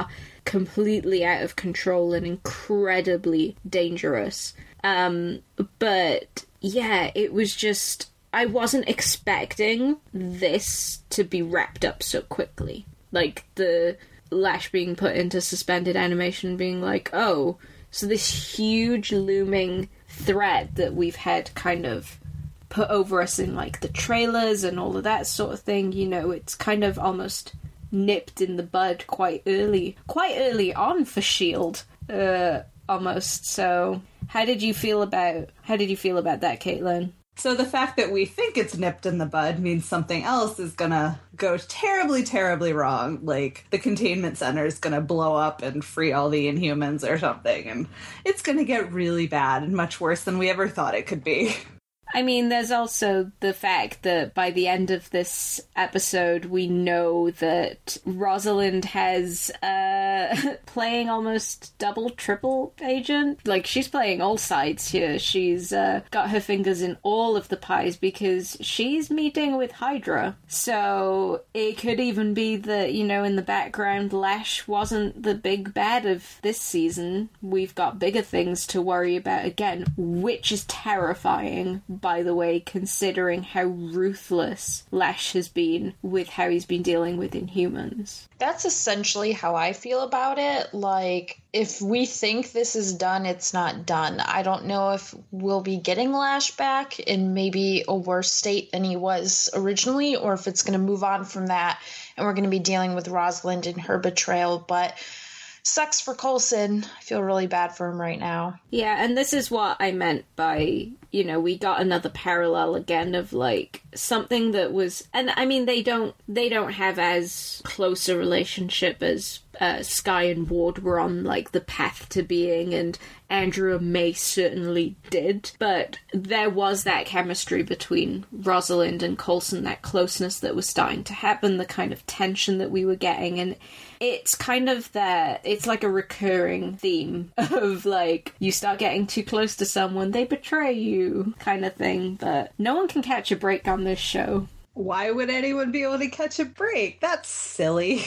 completely out of control and incredibly dangerous. Um, but yeah, it was just, I wasn't expecting this to be wrapped up so quickly. Like, the Lash being put into suspended animation, being like, oh, so this huge looming threat that we've had kind of put over us in, like, the trailers and all of that sort of thing, you know, it's kind of almost nipped in the bud quite early, quite early on for S H I E L D, uh, almost. So, how did you feel about, how did you feel about that, Caitlin? So the fact that we think it's nipped in the bud means something else is gonna go terribly, terribly wrong. Like, the containment center is gonna blow up and free all the Inhumans or something, and it's gonna get really bad and much worse than we ever thought it could be. I mean, there's also the fact that by the end of this episode, we know that Rosalind has, uh, playing almost double, triple agent. Like, she's playing all sides here. She's, uh, got her fingers in all of the pies because she's meeting with Hydra. So, it could even be that, you know, in the background, Lash wasn't the big bad of this season. We've got bigger things to worry about again, which is terrifying, by the way, considering how ruthless Lash has been with how he's been dealing with Inhumans. That's essentially how I feel about it. Like, if we think this is done, it's not done. I don't know if we'll be getting Lash back in maybe a worse state than he was originally, or if it's going to move on from that and we're going to be dealing with Rosalind and her betrayal, but sucks for Coulson. I feel really bad for him right now. Yeah, and this is what I meant by, you know, we got another parallel again of, like, something that was, and I mean, they don't, they don't have as close a relationship as uh, Skye and Ward were on, like, the path to being, and Andrew and May certainly did, but there was that chemistry between Rosalind and Coulson, that closeness that was starting to happen, the kind of tension that we were getting, and it's kind of that, it's like a recurring theme of, like, you start getting too close to someone, they betray you, kind of thing, but no one can catch a break on this show. Why would anyone be able to catch a break? That's silly.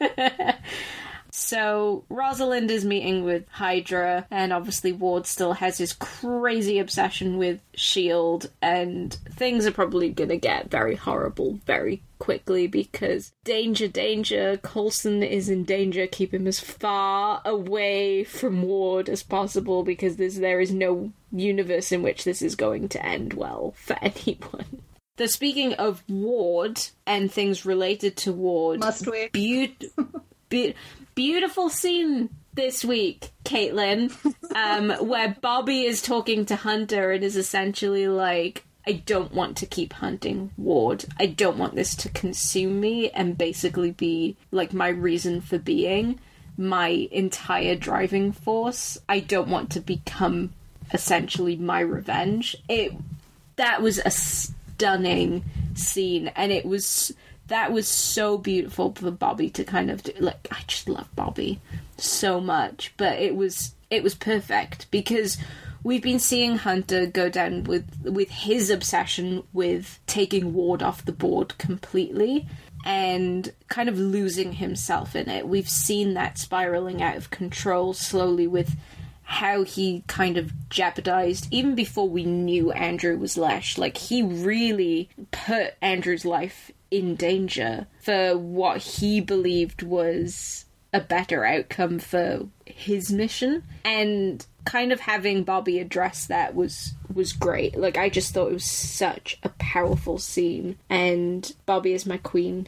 So, Rosalind is meeting with Hydra, and obviously Ward still has his crazy obsession with S H I E L D, and things are probably gonna get very horrible very quickly, because danger, danger, Coulson is in danger. Keep him as far away from Ward as possible, because there's, there is no universe in which this is going to end well for anyone. So speaking of Ward, and things related to Ward... Must we? Be- be- beautiful scene this week, Caitlin, um, where Bobby is talking to Hunter and is essentially like, I don't want to keep hunting Ward. I don't want this to consume me and basically be, like, my reason for being, my entire driving force. I don't want to become, essentially, my revenge. It that was a stunning scene, and it was... That was so beautiful for Bobby to kind of do. Like, I just love Bobby so much. But it was it was perfect, because we've been seeing Hunter go down with, with his obsession with taking Ward off the board completely and kind of losing himself in it. We've seen that spiraling out of control slowly with how he kind of jeopardized, even before we knew Andrew was Lash. Like, he really put Andrew's life in danger for what he believed was a better outcome for his mission, and kind of having Bobby address that was was great. Like, I just thought it was such a powerful scene, and Bobby is my queen.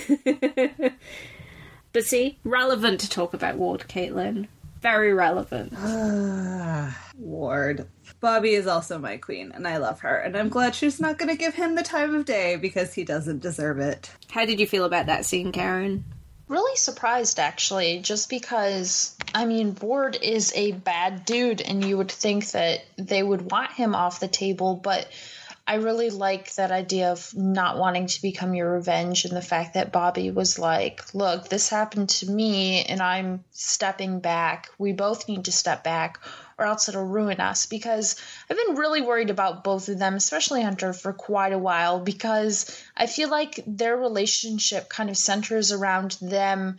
But see, relevant to talk about Ward, Caitlin. Very relevant. Ward. Bobby is also my queen, and I love her, and I'm glad she's not going to give him the time of day, because he doesn't deserve it. How did you feel about that scene, Karen? Really surprised, actually, just because, I mean, Ward is a bad dude, and you would think that they would want him off the table, but I really like that idea of not wanting to become your revenge, and the fact that Bobby was like, look, this happened to me, and I'm stepping back. We both need to step back, or else it'll ruin us, because I've been really worried about both of them, especially Hunter, for quite a while, because I feel like their relationship kind of centers around them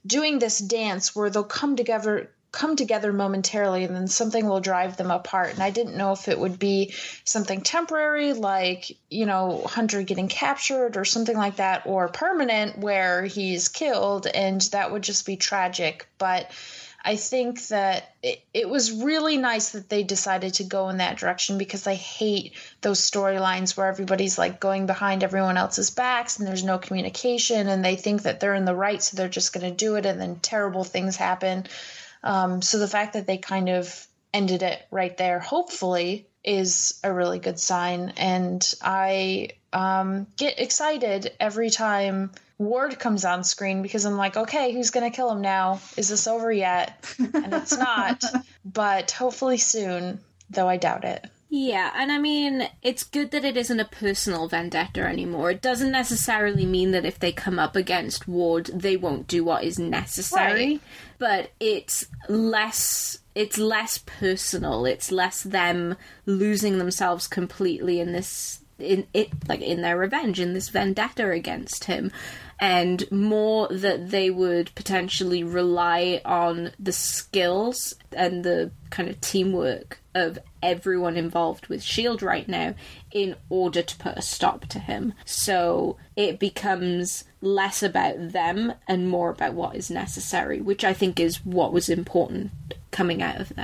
doing this dance where they'll come together come together momentarily and then something will drive them apart. And I didn't know if it would be something temporary, like, you know, Hunter getting captured or something like that, or permanent where he's killed, and that would just be tragic. But I think that it, it was really nice that they decided to go in that direction, because I hate those storylines where everybody's like going behind everyone else's backs and there's no communication and they think that they're in the right, so they're just going to do it, and then terrible things happen. Um, so the fact that they kind of ended it right there, hopefully, is a really good sign. And I um, get excited every time Ward comes on screen, because I'm like, okay, who's going to kill him now? Is this over yet? And it's not, but hopefully soon, though I doubt it. Yeah, and I mean, it's good that it isn't a personal vendetta anymore. It doesn't necessarily mean that if they come up against Ward, they won't do what is necessary, right. But it's less it's less personal. It's less them losing themselves completely in this in it like in their revenge, in this vendetta against him, and more that they would potentially rely on the skills and the kind of teamwork of everyone involved with S H I E L D right now in order to put a stop to him. So it becomes less about them and more about what is necessary, which I think is what was important coming out of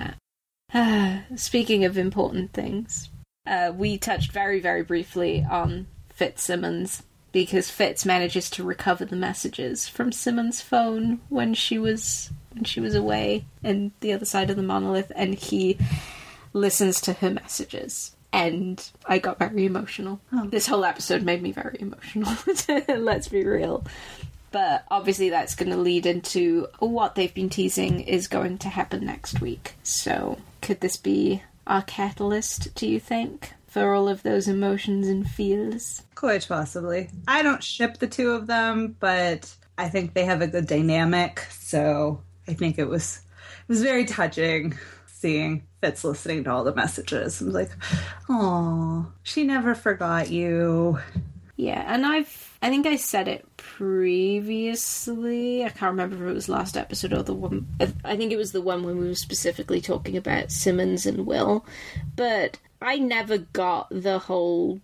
that. Speaking of important things, uh, we touched very, very briefly on Fitzsimmons, because Fitz manages to recover the messages from Simmons' phone when she was when she was away in the other side of the monolith, and he listens to her messages. And I got very emotional. Oh. This whole episode made me very emotional, let's be real. But obviously that's going to lead into what they've been teasing is going to happen next week. So could this be our catalyst, do you think, for all of those emotions and feels? Quite possibly. I don't ship the two of them, but I think they have a good dynamic. So I think it was it was very touching seeing Fitz listening to all the messages. I was like, oh, she never forgot you. Yeah, and I've, I think I said it previously. I can't remember if it was last episode or the one, I think it was the one when we were specifically talking about Simmons and Will. But I never got the whole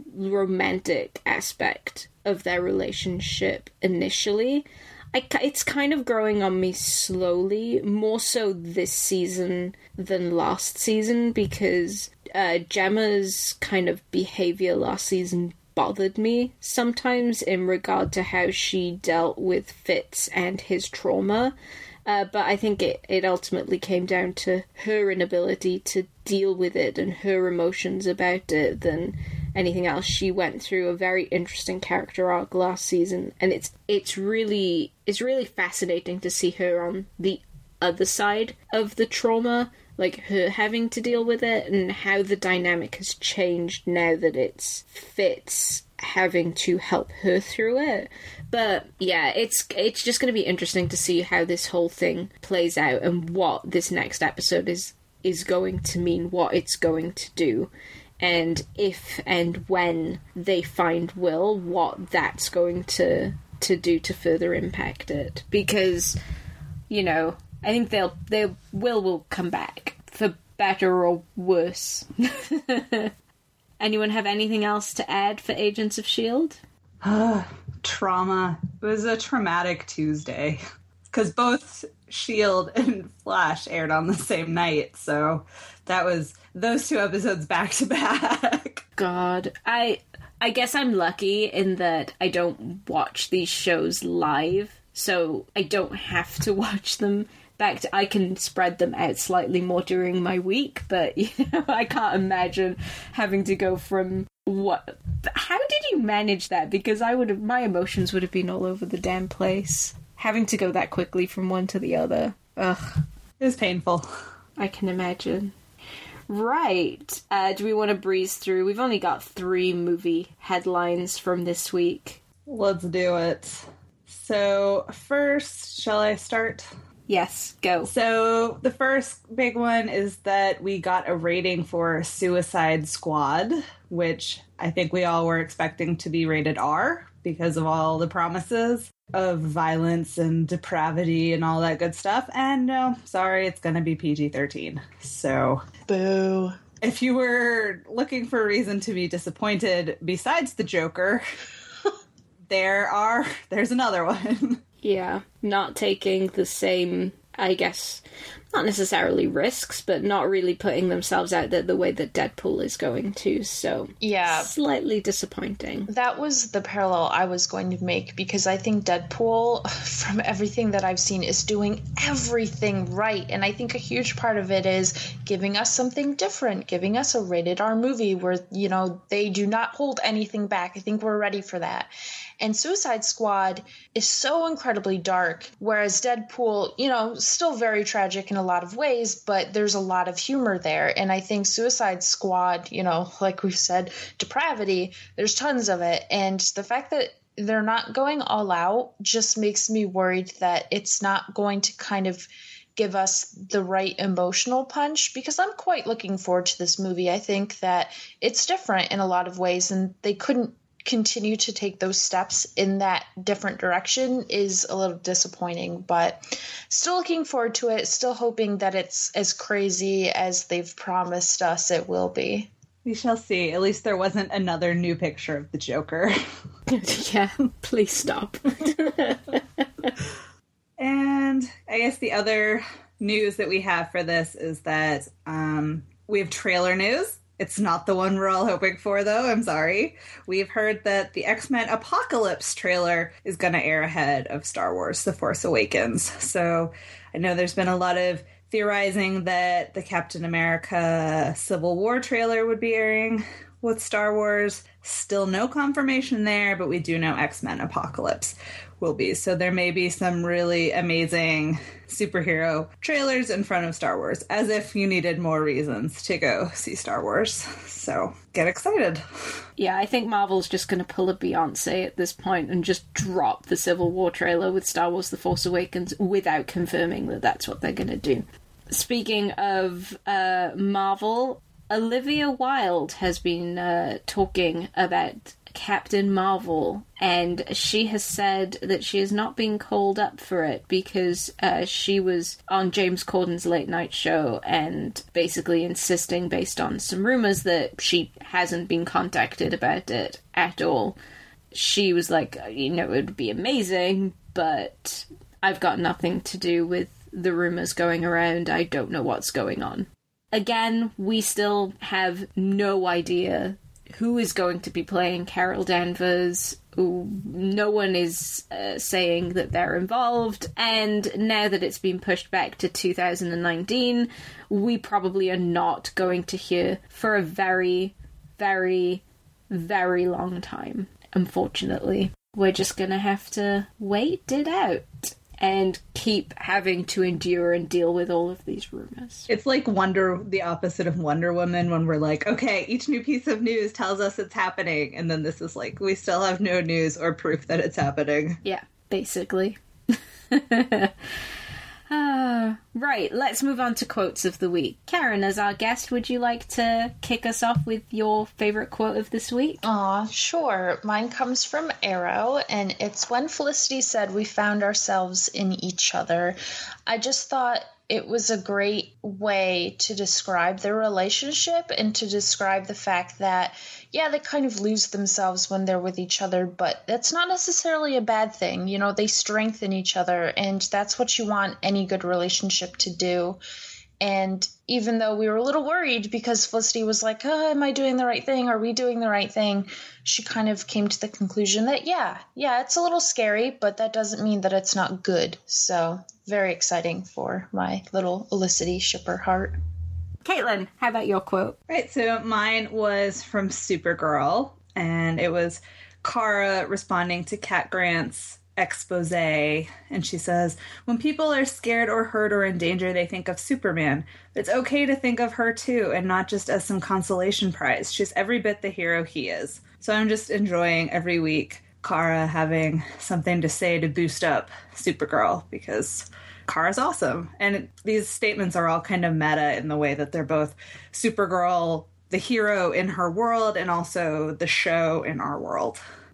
romantic aspect of their relationship initially. I, it's kind of growing on me slowly, more so this season than last season, because uh, Gemma's kind of behaviour last season bothered me sometimes in regard to how she dealt with Fitz and his trauma. Uh, but I think it, it ultimately came down to her inability to deal with it and her emotions about it than anything else. She went through a very interesting character arc last season, and it's it's really it's really fascinating to see her on the other side of the trauma, like her having to deal with it and how the dynamic has changed now that it's Fitz having to help her through it. But yeah, it's it's just going to be interesting to see how this whole thing plays out and what this next episode is is going to mean, what it's going to do, and if and when they find Will, what that's going to to do to further impact it. Because, you know, I think they'll they Will will come back for better or worse. Anyone have anything else to add for Agents of S H I E L D? Ah, trauma. It was a traumatic Tuesday because both S H I E L D and Flash aired on the same night, so that was those two episodes back to back. God, I I guess I'm lucky in that I don't watch these shows live, so I don't have to watch them back to, I can spread them out slightly more during my week, but you know, I can't imagine having to go from what how did you manage that? Because I would have my emotions would have been all over the damn place. Having to go that quickly from one to the other. Ugh. It was painful. I can imagine. Right. Uh, do we want to breeze through? We've only got three movie headlines from this week. Let's do it. So, first, shall I start? Yes, go. So the first big one is that we got a rating for Suicide Squad, which I think we all were expecting to be rated R because of all the promises of violence and depravity and all that good stuff. And no, sorry, it's going to be P G thirteen. So, boo. If you were looking for a reason to be disappointed besides the Joker, there are, there's another one. Yeah, not taking the same, I guess, not necessarily risks, but not really putting themselves out there the way that Deadpool is going to, so yeah, slightly disappointing. That was the parallel I was going to make, because I think Deadpool, from everything that I've seen, is doing everything right, and I think a huge part of it is giving us something different, giving us a rated R movie where, you know, they do not hold anything back. I think we're ready for that. And Suicide Squad is so incredibly dark, whereas Deadpool, you know, still very tragic in a lot of ways, but there's a lot of humor there. And I think Suicide Squad, you know, like we've said, depravity, there's tons of it. And the fact that they're not going all out just makes me worried that it's not going to kind of give us the right emotional punch, because I'm quite looking forward to this movie. I think that it's different in a lot of ways, and they couldn't continue to take those steps in that different direction is a little disappointing, but still looking forward to it, still hoping that it's as crazy as they've promised us it will be. We shall see. At least there wasn't another new picture of the Joker. Yeah, please stop. And I guess the other news that we have for this is that um, we have trailer news. It's not the one we're all hoping for, though. I'm sorry. We've heard that the X-Men Apocalypse trailer is going to air ahead of Star Wars The Force Awakens. So I know there's been a lot of theorizing that the Captain America Civil War trailer would be airing with Star Wars. Still no confirmation there, but we do know X-Men Apocalypse will be. So there may be some really amazing superhero trailers in front of Star Wars, as if you needed more reasons to go see Star Wars. So get excited. Yeah, I think Marvel's just going to pull a Beyonce at this point and just drop the Civil War trailer with Star Wars The Force Awakens without confirming that that's what they're going to do. Speaking of uh, Marvel, Olivia Wilde has been uh, talking about Captain Marvel, and she has said that she has not been called up for it because uh, she was on James Corden's late night show and basically insisting, based on some rumors, that she hasn't been contacted about it at all. She was like, you know, it would be amazing, but I've got nothing to do with the rumors going around. I don't know what's going on. Again, we still have no idea who is going to be playing Carol Danvers. No one is uh, saying that they're involved, and now that it's been pushed back to two thousand nineteen, we probably are not going to hear for a very, very, very long time, unfortunately. We're just gonna have to wait it out and keep having to endure and deal with all of these rumors. It's like Wonder, the opposite of Wonder Woman, when we're like, okay, each new piece of news tells us it's happening, and then this is like, we still have no news or proof that it's happening. Yeah, basically. Uh, right, let's move on to quotes of the week. Karen, as our guest, would you like to kick us off with your favorite quote of this week? Aw, sure. Mine comes from Arrow, and it's when Felicity said we found ourselves in each other. I just thought it was a great way to describe their relationship and to describe the fact that, yeah, they kind of lose themselves when they're with each other, but that's not necessarily a bad thing. You know, they strengthen each other, and that's what you want any good relationship to do. And even though we were a little worried because Felicity was like, oh, am I doing the right thing? Are we doing the right thing? She kind of came to the conclusion that, yeah, yeah, it's a little scary, but that doesn't mean that it's not good. So very exciting for my little Felicity shipper heart. Caitlin, how about your quote? Right, so mine was from Supergirl, and it was Kara responding to Cat Grant's expose, and she says, when people are scared or hurt or in danger, they think of Superman. It's okay to think of her too, and not just as some consolation prize. She's every bit the hero he is. So I'm just enjoying every week Kara having something to say to boost up Supergirl, because Kara's awesome. And these statements are all kind of meta in the way that they're both Supergirl, the hero in her world, and also the show in our world.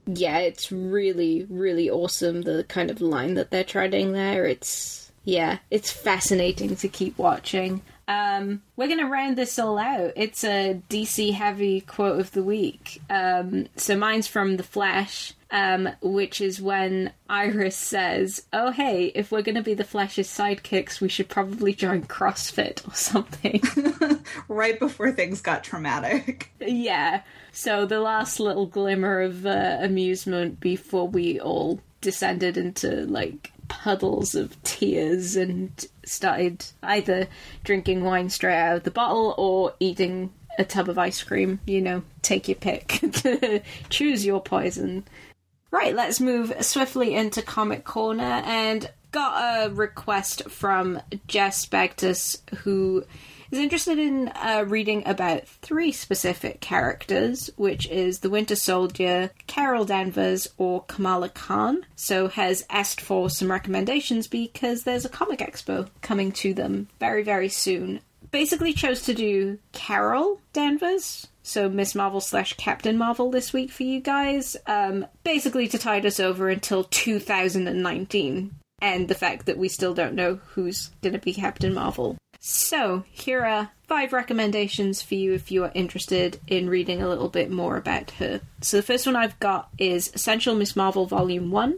Yeah, it's really, really awesome, the kind of line that they're treading there. It's, yeah, it's fascinating to keep watching. Um, we're going to round this all out. It's a D C-heavy quote of the week. Um, so mine's from The Flash, um, which is when Iris says, oh, hey, if we're going to be the Flash's sidekicks, we should probably join CrossFit or something. Right before things got traumatic. Yeah. So the last little glimmer of uh, amusement before we all descended into, like, puddles of tears and started either drinking wine straight out of the bottle or eating a tub of ice cream. You know, take your pick. Choose your poison. Right, let's move swiftly into Comic Corner, and got a request from Jess Begtus, who is interested in uh, reading about three specific characters, which is the Winter Soldier, Carol Danvers, or Kamala Khan. So has asked for some recommendations because there's a comic expo coming to them very, very soon. Basically chose to do Carol Danvers, so Miss Marvel slash Captain Marvel this week for you guys, um, basically to tide us over until two thousand nineteen, and the fact that we still don't know who's going to be Captain Marvel. So, here are five recommendations for you if you are interested in reading a little bit more about her. So the first one I've got is Essential Miss Marvel Volume one.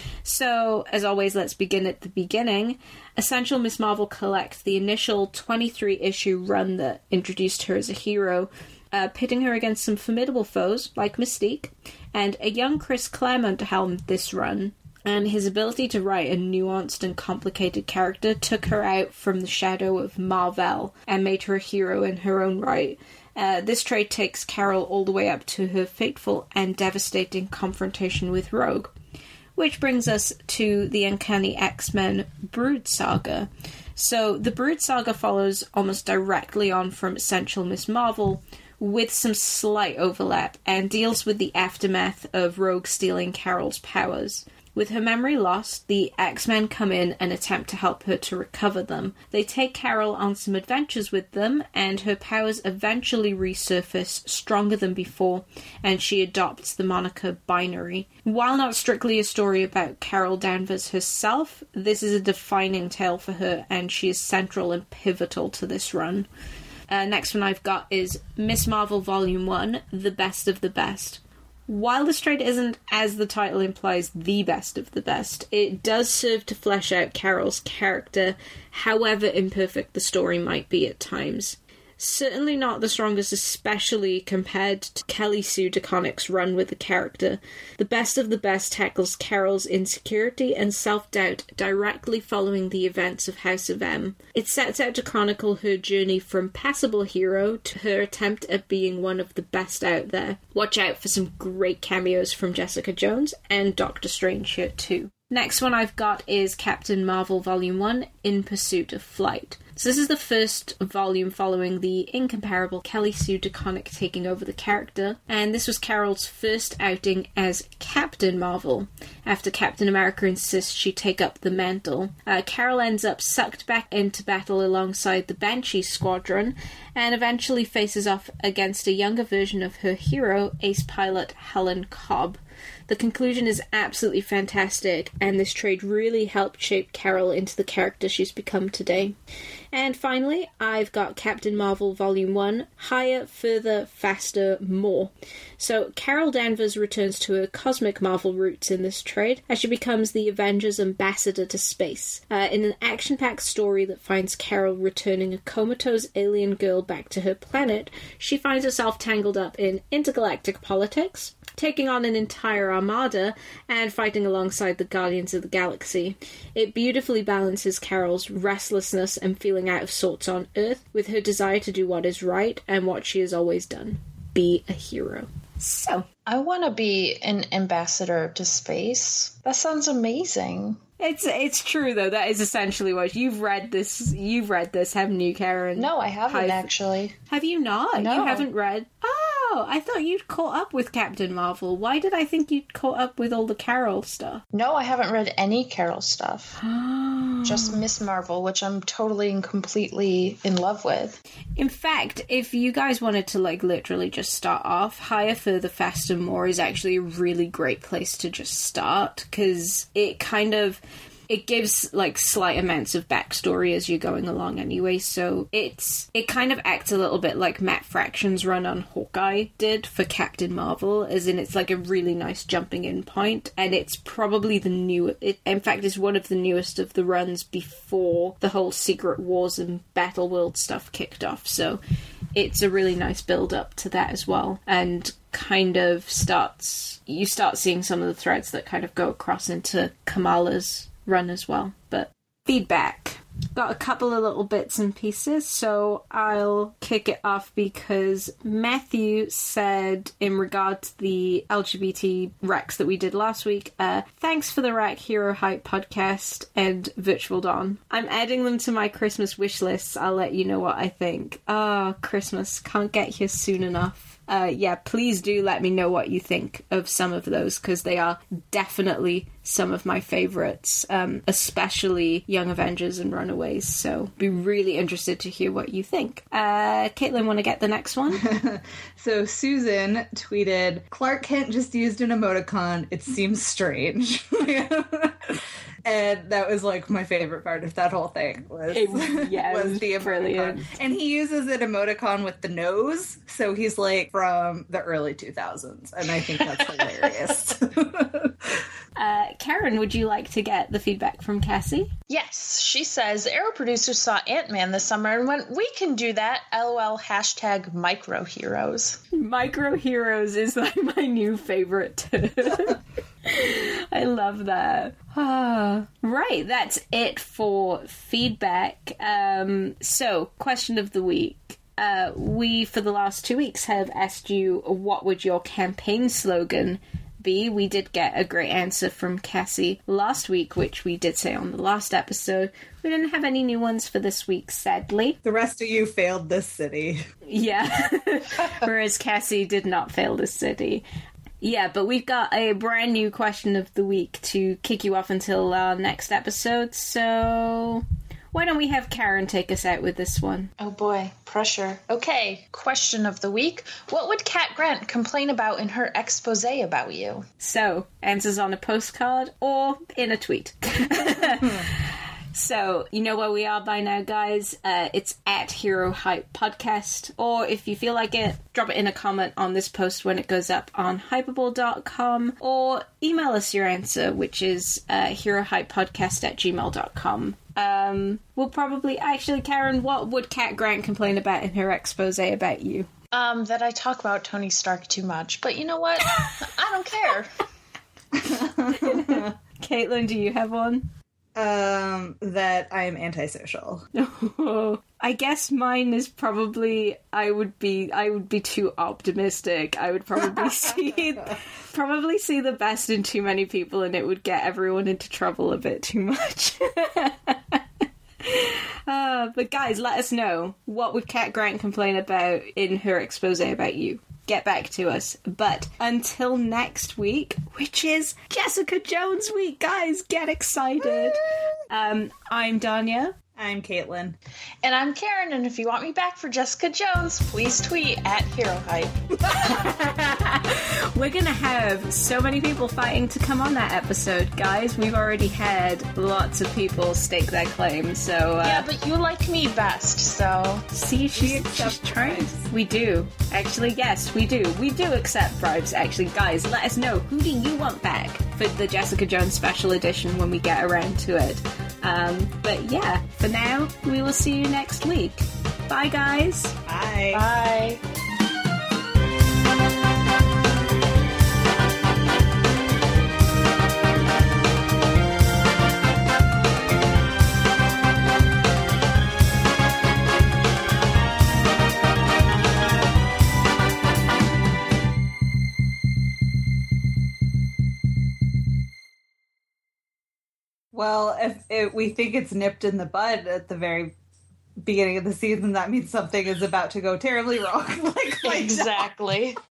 So, as always, let's begin at the beginning. Essential Miss Marvel collects the initial twenty-three issue run that introduced her as a hero, uh, pitting her against some formidable foes, like Mystique, and a young Chris Claremont helmed this run. And his ability to write a nuanced and complicated character took her out from the shadow of Mar-Vell and made her a hero in her own right. Uh, this trade takes Carol all the way up to her fateful and devastating confrontation with Rogue. Which brings us to the Uncanny X-Men Brood Saga. So the Brood Saga follows almost directly on from Essential Miss Marvel, with some slight overlap, and deals with the aftermath of Rogue stealing Carol's powers. With her memory lost, the X-Men come in and attempt to help her to recover them. They take Carol on some adventures with them, and her powers eventually resurface stronger than before, and she adopts the moniker Binary. While not strictly a story about Carol Danvers herself, this is a defining tale for her, and she is central and pivotal to this run. Uh, next one I've got is Miss Marvel Volume one, The Best of the Best. While this trade isn't, as the title implies, the best of the best, it does serve to flesh out Carol's character, however imperfect the story might be at times. Certainly not the strongest, especially compared to Kelly Sue DeConnick's run with the character. The Best of the Best tackles Carol's insecurity and self-doubt directly following the events of House of M. It sets out to chronicle her journey from passable hero to her attempt at being one of the best out there. Watch out for some great cameos from Jessica Jones and Doctor Strange here too. Next one I've got is Captain Marvel Volume one, In Pursuit of Flight. So this is the first volume following the incomparable Kelly Sue DeConnick taking over the character, and this was Carol's first outing as Captain Marvel, after Captain America insists she take up the mantle. Uh, Carol ends up sucked back into battle alongside the Banshee Squadron, and eventually faces off against a younger version of her hero, ace pilot Helen Cobb. The conclusion is absolutely fantastic, and this trade really helped shape Carol into the character she's become today. And finally, I've got Captain Marvel Volume one, Higher, Further, Faster, More. So, Carol Danvers returns to her cosmic Marvel roots in this trade, as she becomes the Avengers ambassador to space. Uh, in an action-packed story that finds Carol returning a comatose alien girl back to her planet, she finds herself tangled up in intergalactic politics, taking on an entire armada, and fighting alongside the Guardians of the Galaxy. It beautifully balances Carol's restlessness and feeling out of sorts on Earth with her desire to do what is right and what she has always done. Be a hero. So, I want to be an ambassador to space. That sounds amazing. It's it's true though. That is essentially what you've read this. You've read this, haven't you, Karen? No, I haven't Have, actually. Have you not? No. You haven't read? Oh, I thought you'd caught up with Captain Marvel. Why did I think you'd caught up with all the Carol stuff? No, I haven't read any Carol stuff. just Miss Marvel, which I'm totally and completely in love with. In fact, if you guys wanted to, like, literally just start off, Higher, Further, Faster, More is actually a really great place to just start, because it kind of... It gives, like, slight amounts of backstory as you're going along anyway, so it's it kind of acts a little bit like Matt Fraction's run on Hawkeye did for Captain Marvel, as in it's like a really nice jumping in point, and it's probably the new... It, in fact, it's one of the newest of the runs before the whole Secret Wars and Battleworld stuff kicked off, so it's a really nice build-up to that as well, and kind of starts... You start seeing some of the threads that kind of go across into Kamala's run as well. But feedback. Got a couple of little bits and pieces, so I'll kick it off because Matthew said, in regard to the L G B T Recs that we did last week, uh, thanks for the Rack Hero Hype podcast and Virtual Dawn. I'm adding them to my Christmas wish lists. I'll let you know what I think. Ah, oh, Christmas. Can't get here soon enough. Uh, yeah, please do let me know what you think of some of those, because they are definitely some of my favourites, um, especially Young Avengers and Runaways, so be really interested to hear what you think. Uh, Caitlin, want to get the next one? So Susan tweeted, Clark Kent just used an emoticon. It seems strange. And that was, like, my favorite part of that whole thing was, it, yeah, was it was the emoticon. Brilliant. And he uses an emoticon with the nose, so he's, like, from the early two thousands, and I think that's hilarious. uh, Karen, would you like to get the feedback from Cassie? Yes, she says, Arrow producers saw Ant-Man this summer and went, we can do that, lol, hashtag microheroes. Microheroes is, like, my new favorite. I love that. Ah, right, that's it for feedback. Um, so, question of the week. Uh, we, for the last two weeks, have asked you, what would your campaign slogan be? We did get a great answer from Cassie last week, which we did say on the last episode. We didn't have any new ones for this week, sadly. The rest of you failed this city. Yeah. Whereas Cassie did not fail this city. Yeah, but we've got a brand new question of the week to kick you off until our next episode, so why don't we have Karen take us out with this one? Oh boy, pressure. Okay, question of the week. What would Cat Grant complain about in her expose about you? So, answers on a postcard or in a tweet. So, you know where we are by now, guys. Uh, it's at Hero Hype Podcast. Or if you feel like it, drop it in a comment on this post when it goes up on hyperball dot com. Or email us your answer, which is uh, herohypepodcast at gmail dot com. Um, we'll probably... Actually, Karen, what would Cat Grant complain about in her expose about you? Um, that I talk about Tony Stark too much. But you know what? I don't care. Caitlin, do you have one? Um, that I am antisocial. Oh, I guess mine is probably I would be I would be too optimistic. I would probably see probably see the best in too many people, and it would get everyone into trouble a bit too much. uh, but guys, let us know, what would Cat Grant complain about in her expose about you? Get back to us. But until next week, which is Jessica Jones week, guys, get excited. Um, I'm Danya. I'm Caitlin. And I'm Karen, and if you want me back for Jessica Jones, please tweet at Hero Hype. We're gonna have so many people fighting to come on that episode, guys. We've already had lots of people stake their claim, so... Uh, yeah, but you like me best, so... See, she's, she's trying. We do. Actually, yes, we do. We do accept bribes, actually. Guys, let us know, who do you want back for the Jessica Jones special edition when we get around to it? Um, but yeah, for now, we will see you next week. Bye, guys. Bye. Bye. Well, if, if we think it's nipped in the bud at the very beginning of the season, that means something is about to go terribly wrong. like, like Exactly.